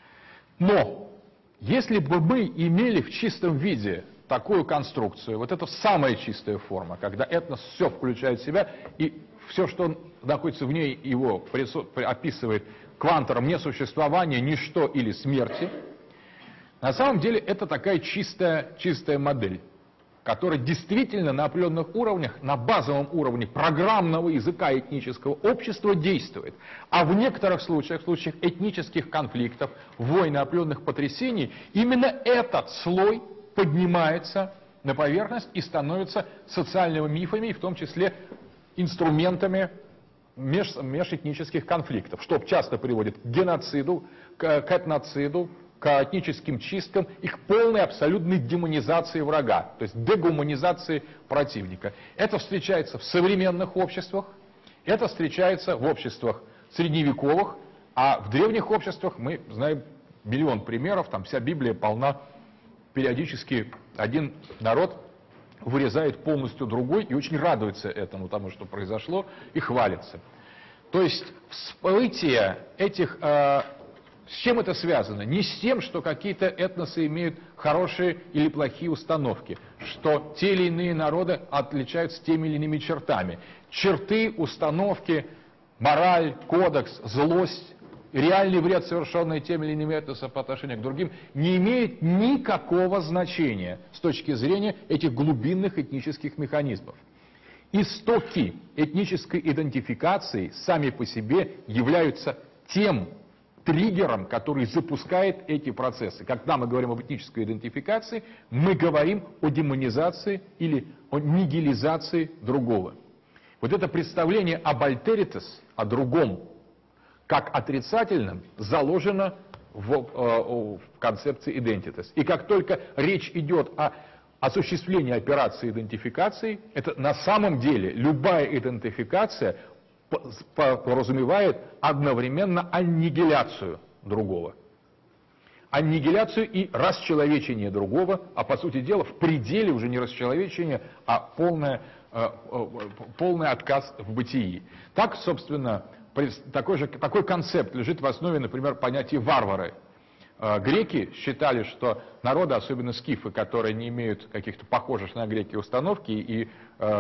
Но если бы мы имели в чистом виде такую конструкцию, вот это самая чистая форма, когда этнос все включает в себя, и все, что находится в ней, его описывает квантором несуществования, ничто или смерти, на самом деле это такая чистая, чистая модель, которая действительно на определенных уровнях, на базовом уровне программного языка этнического общества действует. А в некоторых случаях, в случаях этнических конфликтов, войн и определенных потрясений, именно этот слой поднимается на поверхность и становится социальными мифами, и в том числе инструментами меж, межэтнических конфликтов, что часто приводит к геноциду, к, к этноциду, к этническим чисткам и к полной абсолютной демонизации врага, то есть дегуманизации противника. Это встречается в современных обществах, это встречается в обществах средневековых, А в древних обществах мы знаем миллион примеров, там вся Библия полна, периодически один народ вырезает полностью другой и очень радуется этому, тому, что произошло, и хвалится. То есть всплытие этих... Э, с чем это связано? Не с тем, что какие-то этносы имеют хорошие или плохие установки, что те или иные народы отличаются теми или иными чертами. Черты, установки, мораль, кодекс, злость, реальный вред, совершенный теми или иными этносами по отношению к другим, не имеют никакого значения с точки зрения этих глубинных этнических механизмов. Истоки этнической идентификации сами по себе являются тем триггером, который запускает эти процессы. Когда мы говорим об этнической идентификации, мы говорим о демонизации или о нигилизации другого. Вот это представление об альтеритас, о другом, как отрицательном, заложено в, э, в концепции identitas. И как только речь идет о осуществлении операции идентификации, это на самом деле любая идентификация подразумевает одновременно аннигиляцию другого. Аннигиляцию и расчеловечение другого, а по сути дела в пределе уже не расчеловечение, а полное, э, э, полный отказ в бытии. Так, собственно, такой, же, такой концепт лежит в основе, например, понятия варвары. Э, греки считали, что народы, особенно скифы, которые не имеют каких-то похожих на греки установки и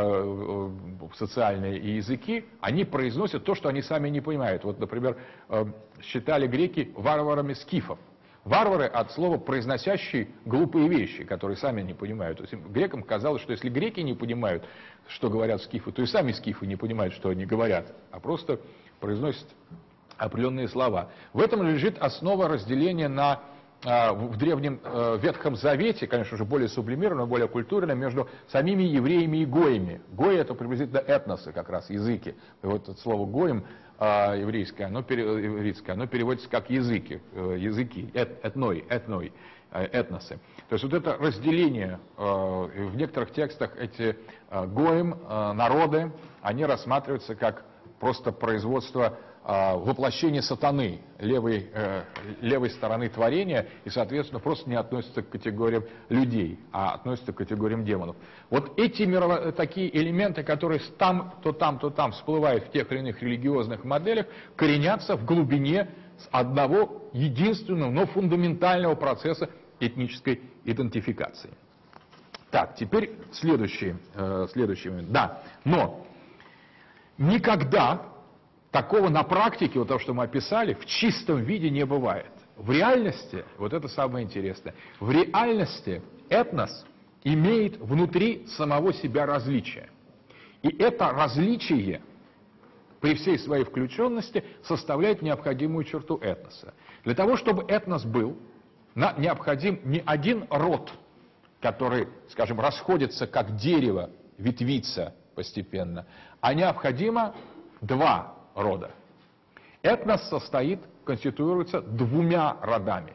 э, социальные и языки, они произносят то, что они сами не понимают. Вот, например, э, считали греки варварами скифов. Варвары от слова произносящие глупые вещи, которые сами не понимают. То есть грекам казалось, что если греки не понимают, что говорят скифы, то и сами скифы не понимают, что они говорят, а просто произносят определенные слова. В этом лежит основа разделения на, в древнем Ветхом Завете, конечно, уже более сублимированно, более культурно, между самими евреями и гоями. Гои — это приблизительно этносы, как раз, языки. И вот это слово гоем еврейское, оно, еврейское, оно переводится как языки, языки, эт, этной, этной, этносы. То есть вот это разделение, в некоторых текстах эти гоем, народы, они рассматриваются как просто производство, воплощение сатаны, левой, левой стороны творения, и, соответственно, просто не относятся к категориям людей, а относятся к категориям демонов. Вот эти мирово- такие элементы, которые там, то там, то там всплывают в тех или иных религиозных моделях, коренятся в глубине одного единственного, но фундаментального процесса этнической идентификации. Так, теперь следующий, э, следующий момент. Да, но никогда такого на практике, вот то, что мы описали, в чистом виде не бывает. В реальности, вот это самое интересное, в реальности этнос имеет внутри самого себя различие. И это различие, при всей своей включенности, составляет необходимую черту этноса. Для того, чтобы этнос был, необходим не один род, который, скажем, расходится как дерево, ветвится постепенно, а необходимо два рода. Этнос состоит, конституируется двумя родами.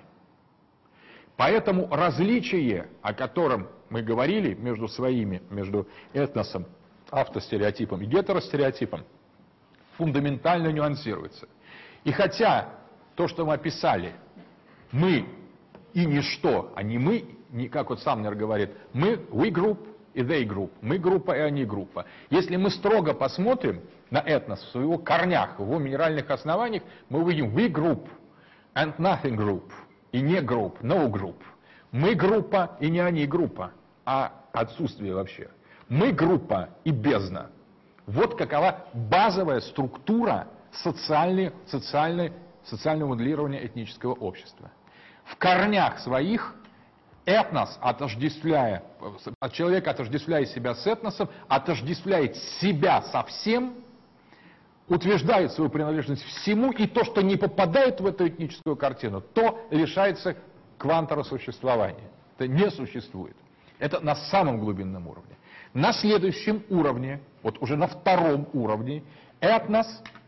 Поэтому различие, о котором мы говорили между своими, между этносом, автостереотипом и гетеростереотипом, фундаментально нюансируется. И хотя то, что мы описали, мы и ничто, а не мы, не как вот Самнер говорит, мы, we group и they group, мы группа и они группа. Если мы строго посмотрим на этнос в его корнях, в его минеральных основаниях, мы увидим we group and nothing group, и не group, no group. Мы группа и не они группа, а отсутствие вообще. Мы группа и бездна. Вот какова базовая структура социальной, социальной, социального моделирования этнического общества. В корнях своих этнос, отождествляя, человек, отождествляя себя с этносом, отождествляет себя со всем, утверждает свою принадлежность всему, и то, что не попадает в эту этническую картину, то лишается квантора существования. Это не существует. Это на самом глубинном уровне. На следующем уровне, вот уже на втором уровне, этнос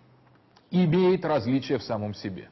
имеет различия в самом себе.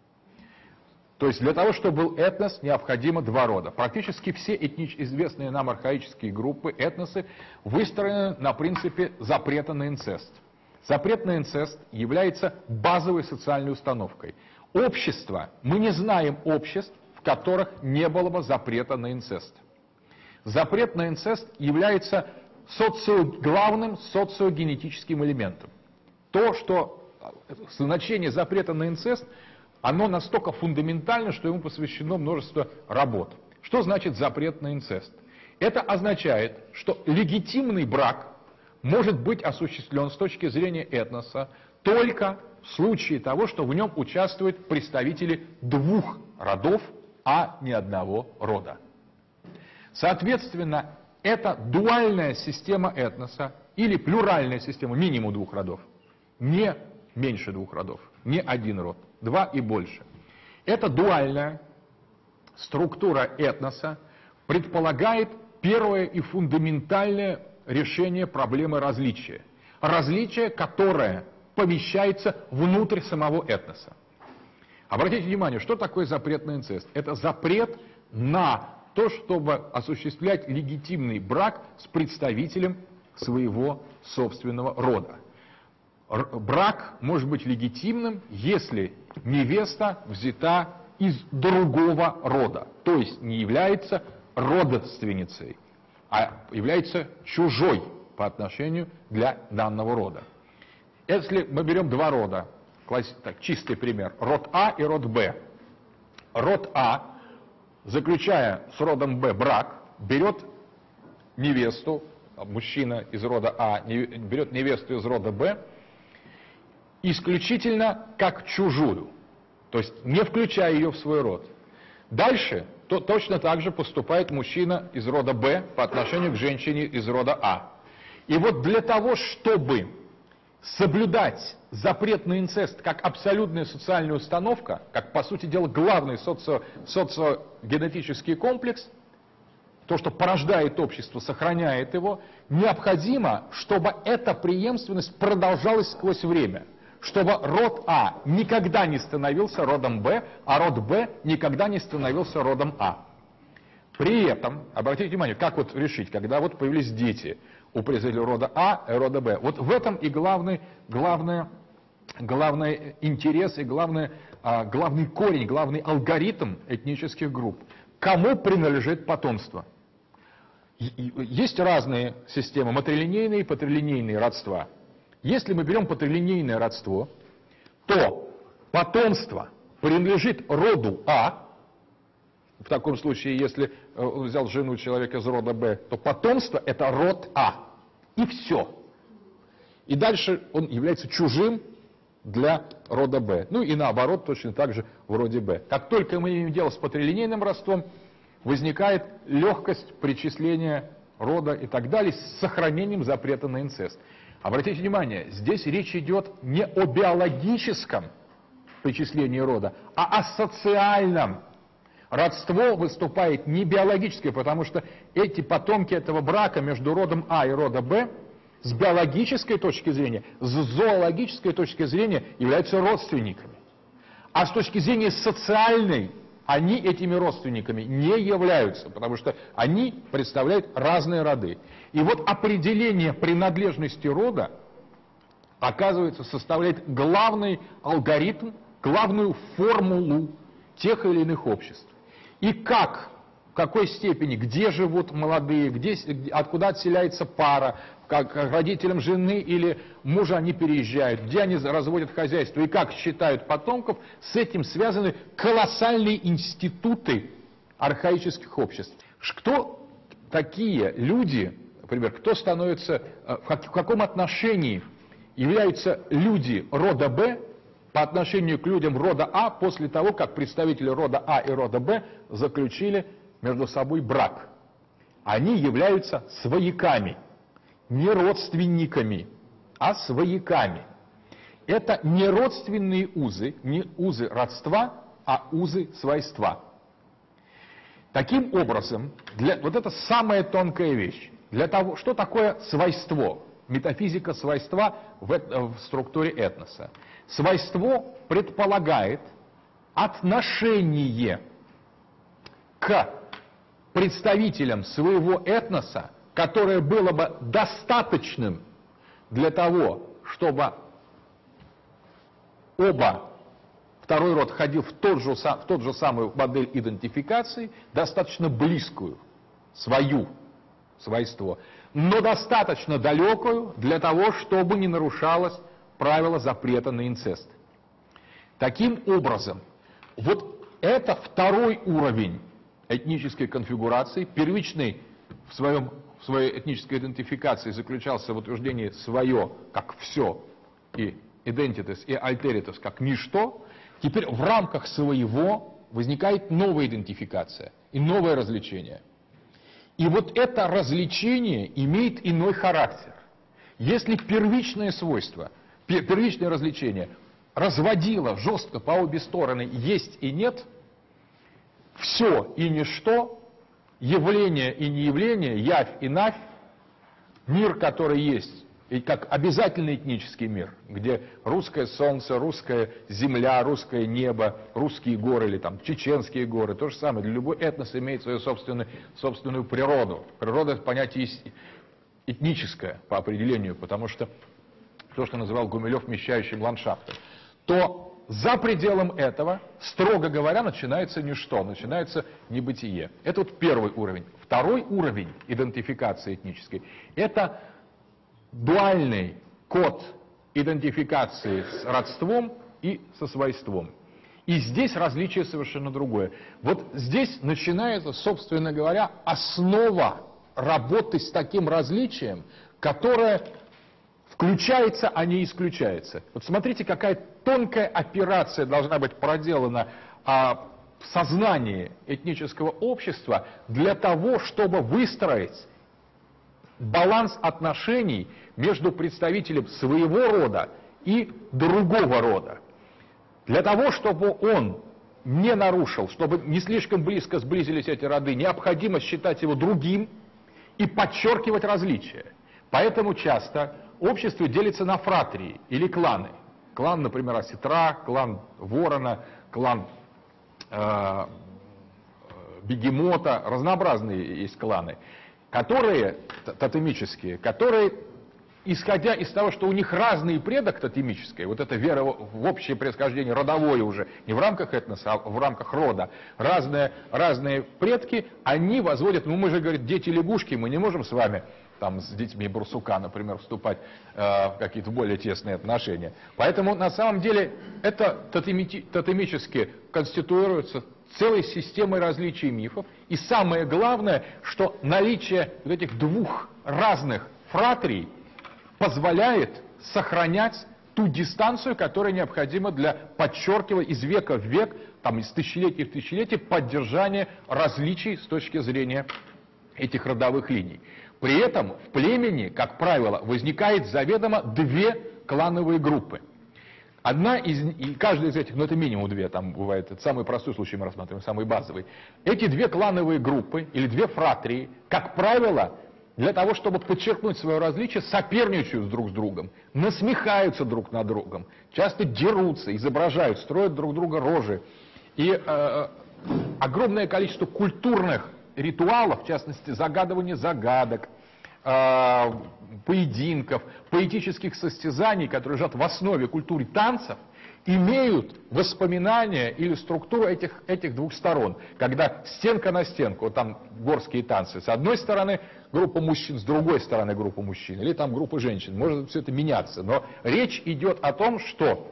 То есть для того, чтобы был этнос, необходимо два рода. Практически все этнич... известные нам архаические группы, этносы, выстроены на принципе запрета на инцест. Запрет на инцест является базовой социальной установкой. Общество, мы не знаем обществ, в которых не было бы запрета на инцест. Запрет на инцест является социо, главным социогенетическим элементом. То, что значение запрета на инцест, оно настолько фундаментально, что ему посвящено множество работ. Что значит запрет на инцест? Это означает, что легитимный брак может быть осуществлен с точки зрения этноса только в случае того, что в нем участвуют представители двух родов, а не одного рода. Соответственно, это дуальная система этноса или плюральная система минимум двух родов, не меньше двух родов, не один род, два и больше. Эта дуальная структура этноса предполагает первое и фундаментальное решение проблемы различия. Различие, которое помещается внутрь самого этноса. Обратите внимание, что такое запрет на инцест? Это запрет на то, чтобы осуществлять легитимный брак с представителем своего собственного рода. Брак может быть легитимным, если невеста взята из другого рода, то есть не является родственницей, а является чужой по отношению для данного рода. Если мы берем два рода, так, чистый пример, род А и род Б. Род А, заключая с родом Б брак, берет невесту, мужчина из рода А берет невесту из рода Б, исключительно как чужую, то есть не включая ее в свой род. Дальше то, точно так же поступает мужчина из рода Б по отношению к женщине из рода А. И вот для того, чтобы соблюдать запрет на инцест как абсолютная социальная установка, как, по сути дела, главный социо, социогенетический комплекс, то, что порождает общество, сохраняет его, необходимо, чтобы эта преемственность продолжалась сквозь время. Чтобы род А никогда не становился родом Б, а род Б никогда не становился родом А. При этом, обратите внимание, как вот решить, когда вот появились дети у представителей рода А и рода Б. Вот в этом и главный, главный, главный интерес и главный, а, главный корень, главный алгоритм этнических групп. Кому принадлежит потомство? Есть разные системы, матрилинейные и патрилинейные родства. Если мы берем патрилинейное родство, то потомство принадлежит роду А. В таком случае, если он взял жену человека из рода Б, то потомство – это род А. И все. И дальше он является чужим для рода Б. Ну и наоборот, точно так же в роде Б. Как только мы имеем дело с патрилинейным родством, возникает легкость причисления рода и так далее с сохранением запрета на инцест. Обратите внимание, здесь речь идет не о биологическом причислении рода, а о социальном. Родство выступает не биологическое, потому что эти потомки этого брака между родом А и родом Б с биологической точки зрения, с зоологической точки зрения являются родственниками. А с точки зрения социальной они этими родственниками не являются, потому что они представляют разные роды. И вот определение принадлежности рода, оказывается, составляет главный алгоритм, главную формулу тех или иных обществ. И как, в какой степени, где живут молодые, где, откуда отселяется пара, как родителям жены или мужа они переезжают, где они разводят хозяйство и как считают потомков, с этим связаны колоссальные институты архаических обществ. Кто такие люди, например, кто становится, в каком отношении являются люди рода Б по отношению к людям рода А после того, как представители рода А и рода Б заключили между собой брак? Они являются свояками. Не родственниками, а свояками. Это не родственные узы, не узы родства, а узы свойства. Таким образом, для, вот это самая тонкая вещь. Для того, что такое свойство? Метафизика свойства в, в структуре этноса. Свойство предполагает отношение к представителям своего этноса, которое было бы достаточным для того, чтобы оба, второй род входил в тот же, в тот же самую модель идентификации, достаточно близкую, свою, свойство, но достаточно далекую для того, чтобы не нарушалось правило запрета на инцест. Таким образом, вот это второй уровень этнической конфигурации, первичный в, своем, в своей этнической идентификации заключался в утверждении «свое» как «все» и «identitas» и «alteritas» как «ничто». Теперь в рамках своего возникает новая идентификация и новое развлечение. И вот это развлечение имеет иной характер. Если первичное свойство, первичное развлечение разводило жестко по обе стороны «есть» и «нет», все и ничто, явление и неявление, явь и навь, мир, который есть, и как обязательный этнический мир, где русское солнце, русская земля, русское небо, русские горы или там чеченские горы, то же самое. Для любой этнос имеет свою собственную, собственную природу. Природа — это понятие этническое по определению, потому что то, что называл Гумилев вмещающим ландшафтом, то за пределом этого, строго говоря, начинается ничто, начинается небытие. Это вот первый уровень. Второй уровень идентификации этнической — это дуальный код идентификации с родством и со свойством. И здесь различие совершенно другое. Вот здесь начинается, собственно говоря, основа работы с таким различием, которое включается, а не исключается. Вот смотрите, какая тонкая операция должна быть проделана а, в сознании этнического общества для того, чтобы выстроить баланс отношений между представителем своего рода и другого рода. Для того, чтобы он не нарушил, чтобы не слишком близко сблизились эти роды, необходимо считать его другим и подчеркивать различия. Поэтому часто общество делится на фратрии или кланы. Клан, например, осетра, клан ворона, клан э, бегемота, разнообразные есть кланы, которые, тотемические, которые, исходя из того, что у них разный предок тотемический, вот эта вера в общее происхождение, родовое уже, не в рамках этноса, а в рамках рода, разные, разные предки, они возводят, ну мы же, говорит, дети лягушки, мы не можем с вами там с детьми барсука, например, вступать э, в какие-то более тесные отношения. Поэтому на самом деле это тотемически конституируется целой системой различий мифов. И самое главное, что наличие вот этих двух разных фратрий позволяет сохранять ту дистанцию, которая необходима для подчеркивания из века в век, там, из тысячелетия в тысячелетие, поддержания различий с точки зрения этих родовых линий. При этом в племени, как правило, возникает заведомо две клановые группы. Одна из, и каждая из этих, ну это минимум две, там бывает, это самый простой случай мы рассматриваем, самый базовый. Эти две клановые группы, или две фратрии, как правило, для того, чтобы подчеркнуть свое различие, соперничают друг с другом, насмехаются друг над другом, часто дерутся, изображают, строят друг друга рожи. И э, огромное количество культурных ритуалов, в частности, загадывания загадок, э, поединков, поэтических состязаний, которые лежат в основе культуры танцев, имеют воспоминания или структуру этих, этих двух сторон. Когда стенка на стенку, вот там горские танцы, с одной стороны группа мужчин, с другой стороны группа мужчин, или там группа женщин, может все это меняться. Но речь идет о том, что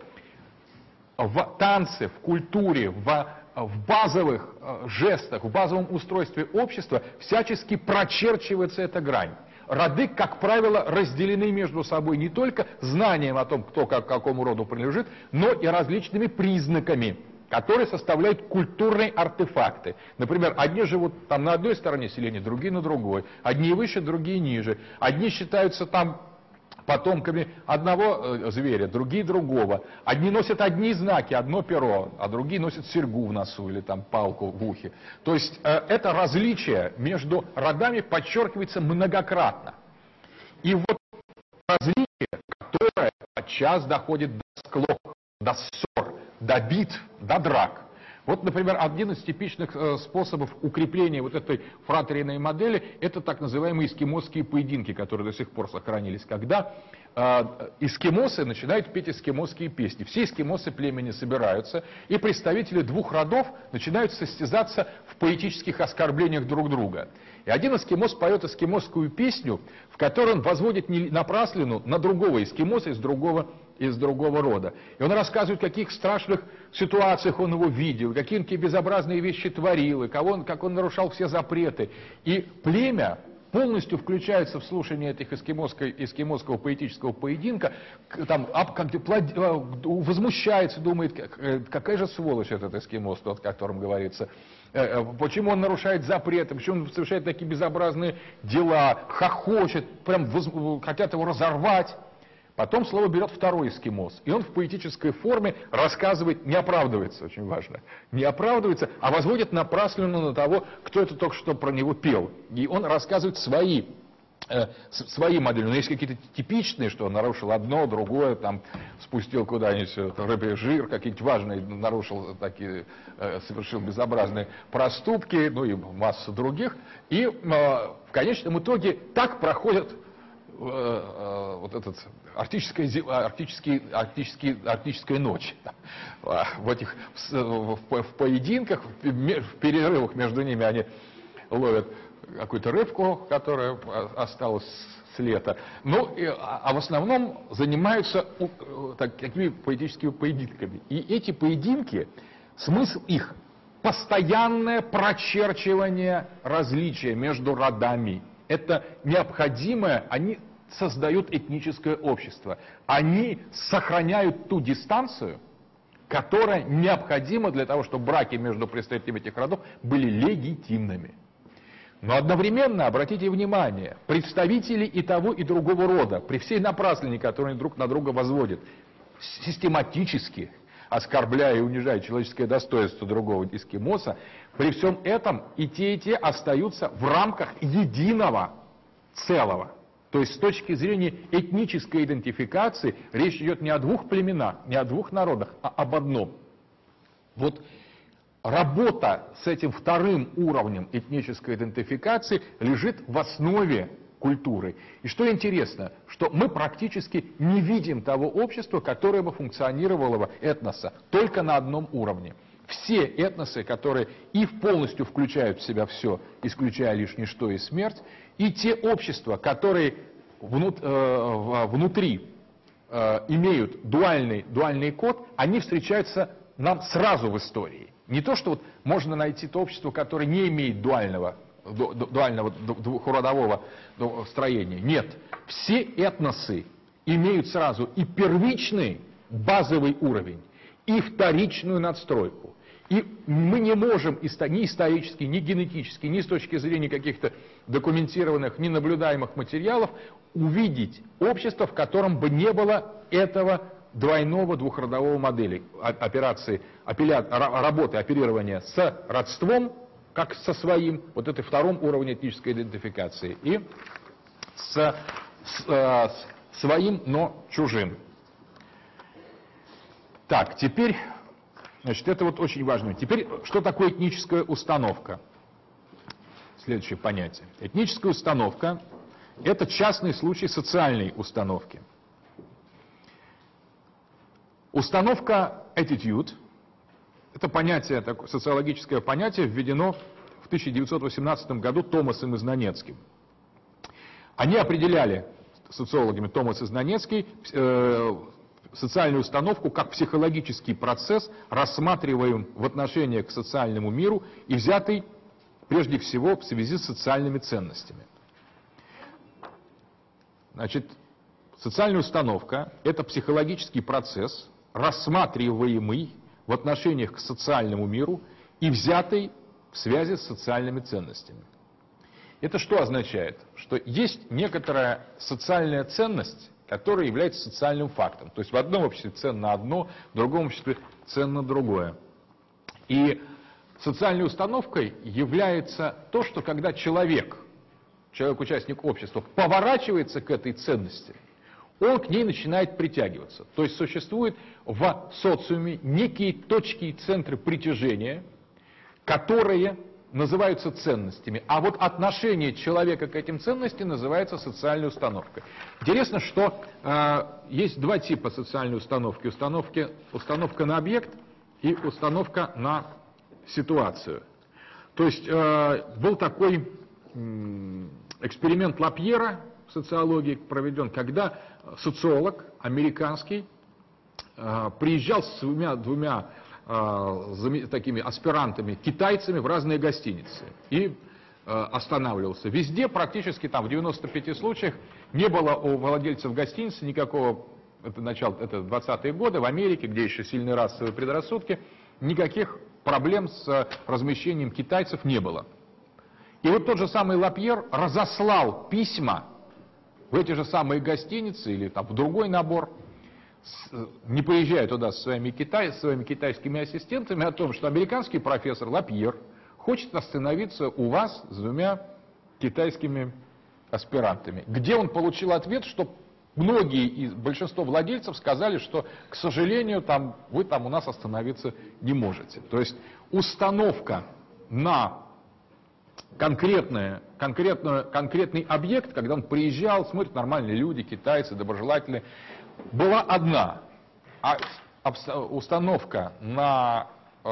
в танце, в культуре, в в базовых жестах, в базовом устройстве общества всячески прочерчивается эта грань. Роды, как правило, разделены между собой не только знанием о том, кто к какому роду принадлежит, но и различными признаками, которые составляют культурные артефакты. Например, одни живут там на одной стороне селения, другие на другой. Одни выше, другие ниже. Одни считаются там потомками одного зверя, другие другого. Одни носят одни знаки, одно перо, а другие носят серьгу в носу или там палку в ухе. То есть э, это различие между родами подчеркивается многократно. И вот различие, которое подчас доходит до склок, до ссор, до битв, до драк. Вот, например, один из типичных э, способов укрепления вот этой фратрийной модели — это так называемые эскимосские поединки, которые до сих пор сохранились, когда эскимосы начинают петь эскимосские песни. Все эскимосы племени собираются, и представители двух родов начинают состязаться в поэтических оскорблениях друг друга. И один эскимос поет эскимосскую песню, в которой он возводит напраслину на другого эскимоса из другого, из другого рода. И он рассказывает, в каких страшных ситуациях он его видел, какие он какие безобразные вещи творил, и кого он, как он нарушал все запреты. И племя полностью включается в слушание этих эскимосского поэтического поединка, там, как, возмущается, думает, какая же сволочь этот эскимос, тот, о котором говорится, почему он нарушает запреты, почему он совершает такие безобразные дела, хохочет, прям воз... хотят его разорвать. Потом слово берет второй эскимос, и он в поэтической форме рассказывает, не оправдывается, очень важно, не оправдывается, а возводит напраслину на того, кто это только что про него пел. И он рассказывает свои, э, свои модели. Но есть какие-то типичные, что он нарушил одно, другое, там спустил куда-нибудь рыбий жир, какие-нибудь важные, нарушил такие, э, совершил безобразные проступки, ну и массу других. И э, в конечном итоге так проходят вот этот арктическая, арктический, арктический, арктическая ночь. В этих в, в, в поединках, в перерывах между ними они ловят какую-то рыбку, которая осталась с лета. Ну, и, а, а в основном занимаются так, такими поэтическими поединками. И эти поединки, смысл их постоянное прочерчивание различия между родами. Это необходимое, они создают этническое общество. Они сохраняют ту дистанцию, которая необходима для того, чтобы браки между представителями этих родов были легитимными. Но одновременно, обратите внимание, представители и того, и другого рода, при всей напраслине, которую они друг на друга возводят, систематически оскорбляя и унижая человеческое достоинство другого эскимоса, при всем этом и те, и те остаются в рамках единого целого. То есть с точки зрения этнической идентификации речь идет не о двух племенах, не о двух народах, а об одном. Вот работа с этим вторым уровнем этнической идентификации лежит в основе культуры. И что интересно, что мы практически не видим того общества, которое бы функционировало бы этноса, только на одном уровне. Все этносы, которые и полностью включают в себя все, исключая лишь ничто и смерть, и те общества, которые внут, э, внутри э, имеют дуальный, дуальный код, они встречаются нам сразу в истории. Не то, что вот можно найти то общество, которое не имеет дуального, ду, дуального двухродового строения. Нет, все этносы имеют сразу и первичный базовый уровень, и вторичную надстройку. И мы не можем ни исторически, ни генетически, ни с точки зрения каких-то документированных, ни наблюдаемых материалов увидеть общество, в котором бы не было этого двойного двухродового модели операции, апелля, работы, оперирования с родством, как со своим, вот это втором уровне этнической идентификации, и с, с, с своим, но чужим. Так, теперь... Значит, это вот очень важно. Теперь, что такое этническая установка? Следующее понятие. Этническая установка – это частный случай социальной установки. Установка attitude – это понятие, такое социологическое понятие, введено в тысяча девятьсот восемнадцатом году Томасом Изнанецким. Они определяли, социологами Томас Изнанецкий, э, социальную установку как психологический процесс, рассматриваем в отношении к социальному миру и взятый прежде всего в связи с социальными ценностями. Значит, социальная установка – это психологический процесс, рассматриваемый в отношениях к социальному миру и взятый в связи с социальными ценностями. Это что означает? Что есть некоторая социальная ценность, которая является социальным фактом. То есть в одном обществе ценно одно, в другом обществе ценно другое. И социальной установкой является то, что когда человек, человек-участник общества, поворачивается к этой ценности, он к ней начинает притягиваться. То есть существуют в социуме некие точки и центры притяжения, которые называются ценностями, а вот отношение человека к этим ценностям называется социальной установкой. Интересно, что э, есть два типа социальной установки. Установки. Установка на объект и установка на ситуацию. То есть э, был такой э, эксперимент Лапьера в социологии проведен, когда социолог американский э, приезжал с двумя, двумя э, такими аспирантами, китайцами в разные гостиницы и э, останавливался. Везде, практически там в девяноста пяти случаях, не было у владельцев гостиницы никакого, это начало, это двадцатые годы, в Америке, где еще сильные расовые предрассудки, никаких проблем с размещением китайцев не было. И вот тот же самый Лапьер разослал письма в эти же самые гостиницы или там в другой набор, не приезжая туда со своими, китай, со своими китайскими ассистентами, о том, что американский профессор Лапьер хочет остановиться у вас с двумя китайскими аспирантами. Где он получил ответ, что многие из большинство владельцев сказали, что, к сожалению, там, вы там у нас остановиться не можете. То есть установка на конкретное, конкретное, конкретный объект, когда он приезжал, смотрит, нормальные люди, китайцы, доброжелательные, была одна, а установка на,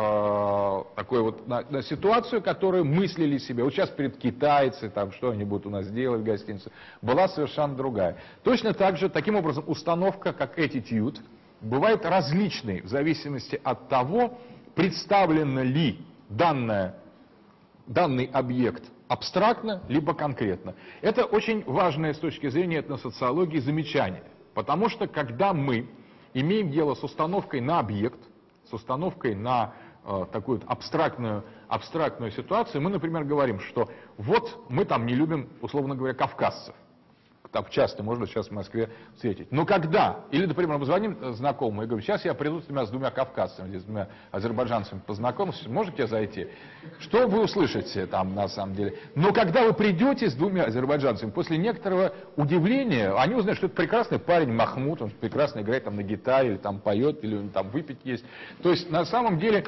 э, такой вот, на, на ситуацию, которую мыслили себе, вот сейчас перед китайцы, там, что они будут у нас делать в гостинице, была совершенно другая. Точно так же, таким образом, установка, как attitude, бывает различной в зависимости от того, представлено ли данное, данный объект абстрактно, либо конкретно. Это очень важное с точки зрения этносоциологии замечание. Потому что, когда мы имеем дело с установкой на объект, с установкой на э, такую абстрактную, абстрактную ситуацию, мы, например, говорим, что вот мы там не любим, условно говоря, кавказцев. Так часто можно сейчас в Москве встретить. Но когда, или, например, мы звоним знакомому и говорим, сейчас я приду с двумя, с двумя кавказцами, здесь, с двумя азербайджанцами познакомиться, можете зайти? Что вы услышите там на самом деле? Но когда вы придете с двумя азербайджанцами, после некоторого удивления, они узнают, что это прекрасный парень Махмуд, он прекрасно играет там на гитаре, или там поет, или он там выпить есть. То есть на самом деле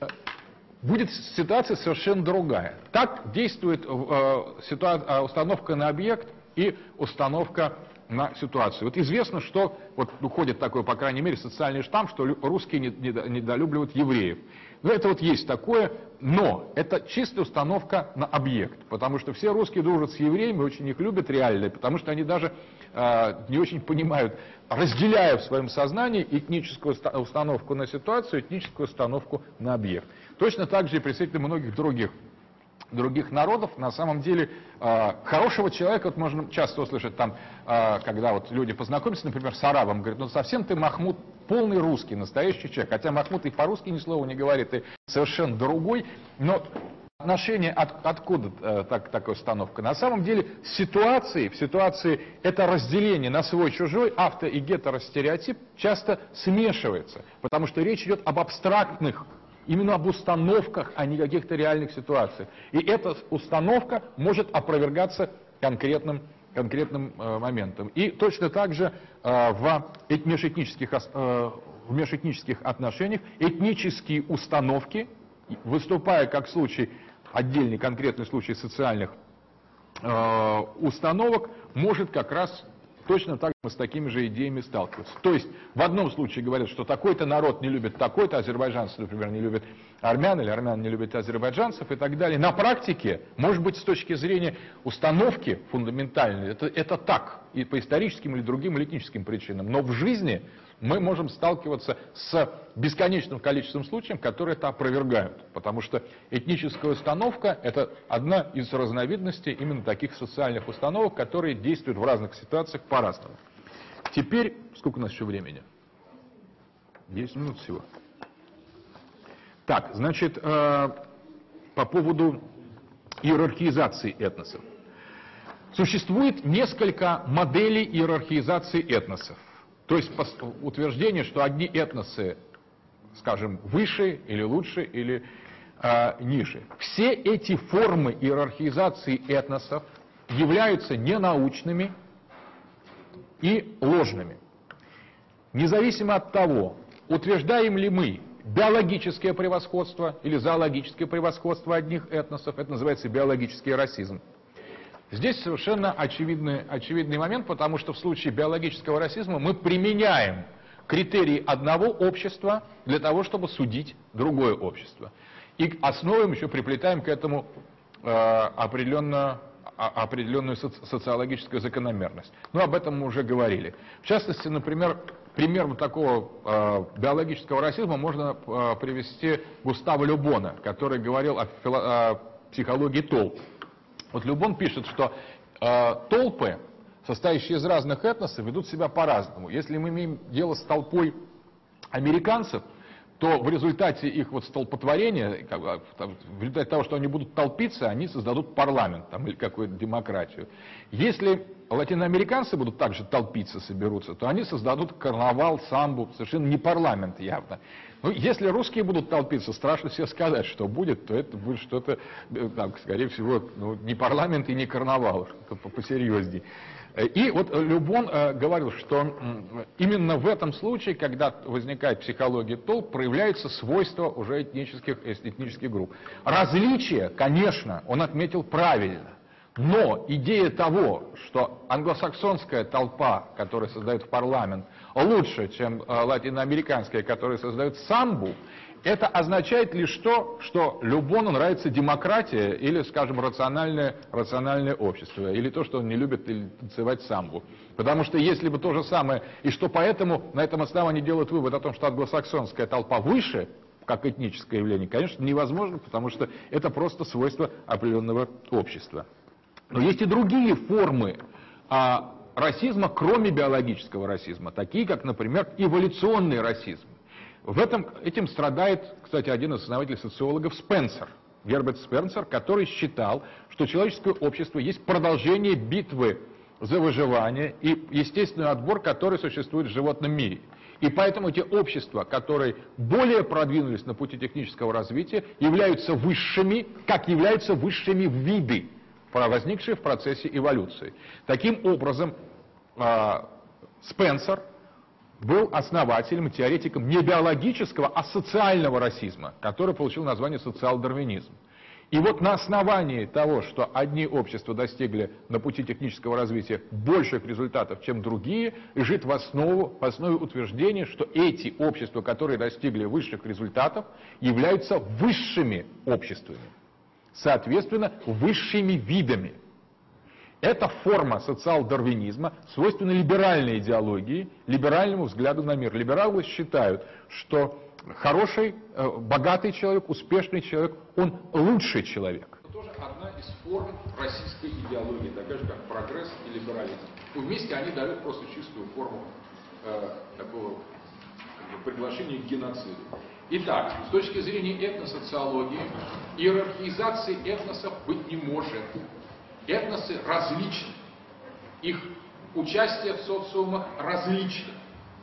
будет ситуация совершенно другая. Так действует э, ситуация, установка на объект и установка на ситуацию. Вот известно, что, вот уходит такой, по крайней мере, социальный штамп, что русские недолюбливают евреев. Ну, это вот есть такое, но это чистая установка на объект, потому что все русские дружат с евреями, очень их любят реально, потому что они даже э, не очень понимают, разделяя в своем сознании этническую установку на ситуацию, этническую установку на объект. Точно так же и представители многих других других народов, на самом деле, э, хорошего человека, вот можно часто услышать там, э, когда вот люди познакомятся, например, с арабом, говорят, ну совсем ты, Махмуд, полный русский, настоящий человек, хотя Махмуд и по-русски ни слова не говорит, и совершенно другой, но отношение от, откуда э, так, такая установка? На самом деле, ситуации, в ситуации это разделение на свой-чужой, авто- и гетеростереотип часто смешивается, потому что речь идет об абстрактных, именно об установках, а не каких-то реальных ситуациях. И эта установка может опровергаться конкретным, конкретным э, моментом. И точно так же э, в, межэтнических, э, в межэтнических отношениях этнические установки, выступая как случай, отдельный конкретный случай социальных э, установок, может как раз точно так же с такими же идеями сталкиваться. То есть в одном случае говорят, что такой-то народ не любит такой-то, азербайджанцы, например, не любят армян, или армян не любят азербайджанцев и так далее. На практике, может быть, с точки зрения установки фундаментальной, это, это так, и по историческим или другим или этническим причинам. Но в жизни мы можем сталкиваться с бесконечным количеством случаев, которые это опровергают. Потому что этническая установка – это одна из разновидностей именно таких социальных установок, которые действуют в разных ситуациях по-разному. Теперь, сколько у нас еще времени? десять минут всего. Так, значит, э, по поводу иерархизации этносов. Существует несколько моделей иерархизации этносов. То есть утверждение, что одни этносы, скажем, выше или лучше, или э, ниже. Все эти формы иерархизации этносов являются ненаучными и ложными. Независимо от того, утверждаем ли мы биологическое превосходство или зоологическое превосходство одних этносов. Это называется биологический расизм. Здесь совершенно очевидный, очевидный момент, потому что в случае биологического расизма мы применяем критерии одного общества для того, чтобы судить другое общество. И основой еще приплетаем к этому э, определенную, определенную соци социологическую закономерность. Но об этом мы уже говорили. В частности, например, примером такого э, биологического расизма можно э, привести Густава Ле Бона, который говорил о, фило о психологии толп. Вот Ле Бон пишет, что э, толпы, состоящие из разных этносов, ведут себя по-разному. Если мы имеем дело с толпой американцев, то в результате их вот столпотворения, как бы, там, в результате того, что они будут толпиться, они создадут парламент там, или какую-то демократию. Если латиноамериканцы будут также толпиться, соберутся, то они создадут карнавал, самбу, совершенно не парламент явно. Ну, если русские будут толпиться, страшно себе сказать, что будет, то это будет что-то, там, скорее всего, ну, не парламент и не карнавал, что-то посерьезней. И вот Ле Бон э, говорил, что именно в этом случае, когда возникает психология толп, проявляются свойства уже этнических, этнических групп. Различия, конечно, он отметил правильно, но идея того, что англосаксонская толпа, которая создает парламент, лучше, чем э, латиноамериканская, которая создает самбу, это означает лишь то, что Ле Бону нравится демократия или, скажем, рациональное, рациональное общество, или то, что он не любит танцевать самбу. Потому что если бы то же самое, и что поэтому на этом основании делают вывод о том, что англосаксонская толпа выше, как этническое явление, конечно, невозможно, потому что это просто свойство определенного общества. Но есть и другие формы а, расизма, кроме биологического расизма, такие как, например, эволюционный расизм. В этом, этим страдает, кстати, один из основателей социологов Спенсер, Герберт Спенсер, который считал, что человеческое общество есть продолжение битвы за выживание и естественный отбор, который существует в животном мире. И поэтому эти общества, которые более продвинулись на пути технического развития, являются высшими, как являются высшими виды, возникшие в процессе эволюции. Таким образом, Спенсер был основателем и теоретиком не биологического, а социального расизма, который получил название социал-дарвинизм. И вот на основании того, что одни общества достигли на пути технического развития больших результатов, чем другие, лежит в, основу, в основе утверждения, что эти общества, которые достигли высших результатов, являются высшими обществами, соответственно, высшими видами. Эта форма социал-дарвинизма свойственна либеральной идеологии, либеральному взгляду на мир. Либералы считают, что хороший, богатый человек, успешный человек, он лучший человек. Это тоже одна из форм российской идеологии, такая же, как прогресс и либерализм. И вместе они дают просто чистую форму э, такого как бы, приглашения к геноциду. Итак, с точки зрения этносоциологии, иерархизации этносов быть не может. Этносы различны, их участие в социумах различно,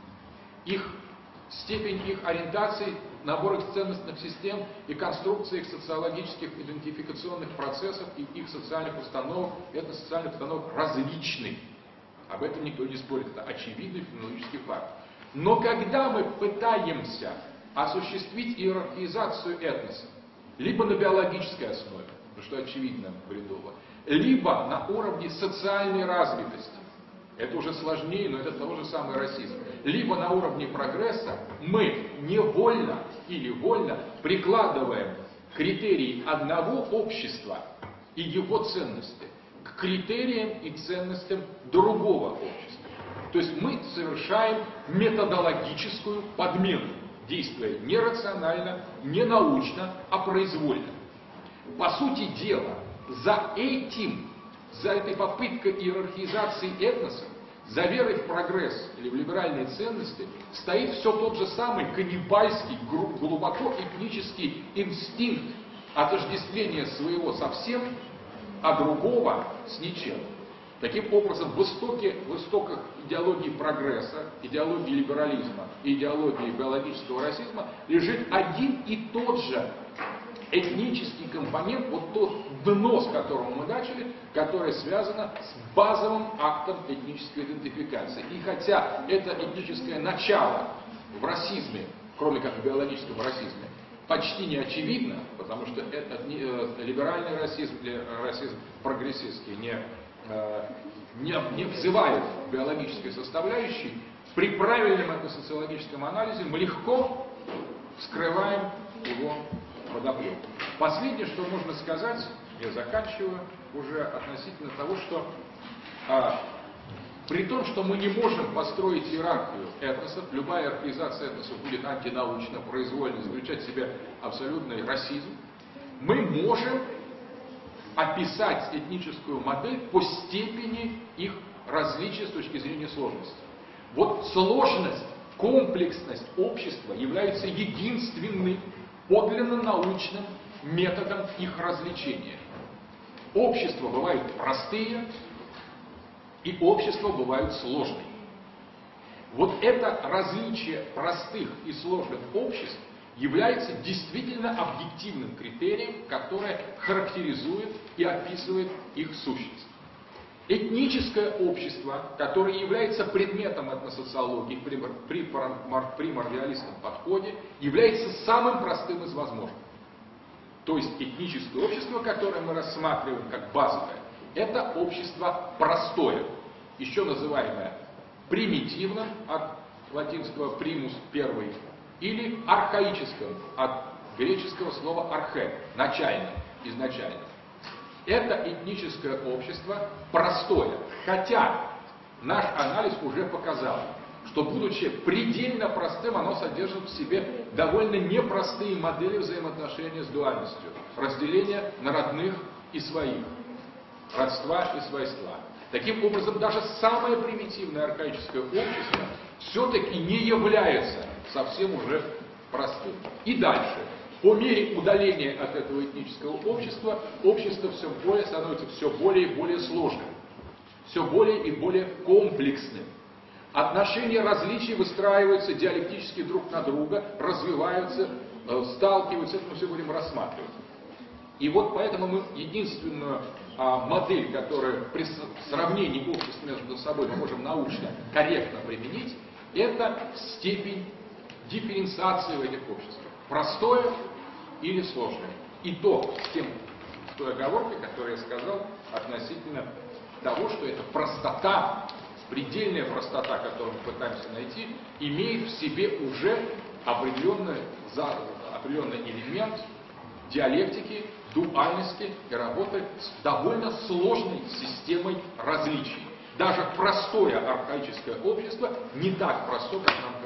их степень их ориентации, набор их ценностных систем и конструкция их социологических идентификационных процессов и их социальных установок, этносоциальных установок различны. Об этом никто не спорит, это очевидный феноменологический факт. Но когда мы пытаемся осуществить иерархизацию этноса, либо на биологической основе, что очевидно бредово, либо на уровне социальной развитости, это уже сложнее, но это того же самый расизм, либо на уровне прогресса, мы невольно или вольно прикладываем критерии одного общества и его ценности к критериям и ценностям другого общества. То есть мы совершаем методологическую подмену, действуя не рационально, не научно, а произвольно. По сути дела, за этим, за этой попыткой иерархизации этносов, за верой в прогресс или в либеральные ценности, стоит все тот же самый каннибальский, глубоко этнический инстинкт отождествления своего со всем, а другого с ничем. Таким образом, в истоке, в истоках идеологии прогресса, идеологии либерализма и идеологии биологического расизма лежит один и тот же этнический компонент, вот тот дно, с которого мы начали, которое связано с базовым актом этнической идентификации. И хотя это этническое начало в расизме кроме как в биологическом расизме, почти не очевидно, потому что этот либеральный расизм или расизм прогрессистский не, не, не взывает к биологической составляющей, при правильном этносоциологическом анализе мы легко скрываем его подоплеку. Последнее, что можно сказать, я заканчиваю, уже относительно того, что а, при том, что мы не можем построить иерархию этносов, любая иерархизация этносов будет антинаучна, произвольно, заключать в себе абсолютный расизм, мы можем описать этническую модель по степени их различия с точки зрения сложности. Вот сложность, комплексность общества является единственным подлинно научным методом их развлечения. Общества бывают простые, и общества бывают сложные. Вот это различие простых и сложных обществ является действительно объективным критерием, которое характеризует и описывает их сущность. Этническое общество, которое является предметом этносоциологии при, при, при мордиалистском подходе, является самым простым из возможных. То есть этническое общество, которое мы рассматриваем как базовое, это общество простое, еще называемое примитивным, от латинского primus первый, или архаическим, от греческого слова архе, начальное, изначально. Это этническое общество простое, хотя наш анализ уже показал, что, будучи предельно простым, оно содержит в себе довольно непростые модели взаимоотношения с дуальностью, разделение на родных и своих, родства и свойства. Таким образом, даже самое примитивное архаическое общество все-таки не является совсем уже простым. И дальше. По мере удаления от этого этнического общества, общество все более становится все более и более сложным, все более и более комплексным. Отношения различий выстраиваются диалектически друг на друга, развиваются, сталкиваются, это мы все будем рассматривать. И вот поэтому мы единственную а, модель, которую при сравнении обществ между собой мы можем научно корректно применить, это степень дифференциации в этих обществах. Простое или сложное. И то с, тем, с той оговоркой, которую я сказал, относительно того, что эта простота, предельная простота, которую мы пытаемся найти, имеет в себе уже определенный, определенный элемент диалектики, дуальности и работы с довольно сложной системой различий. Даже простое архаическое общество не так просто, как нам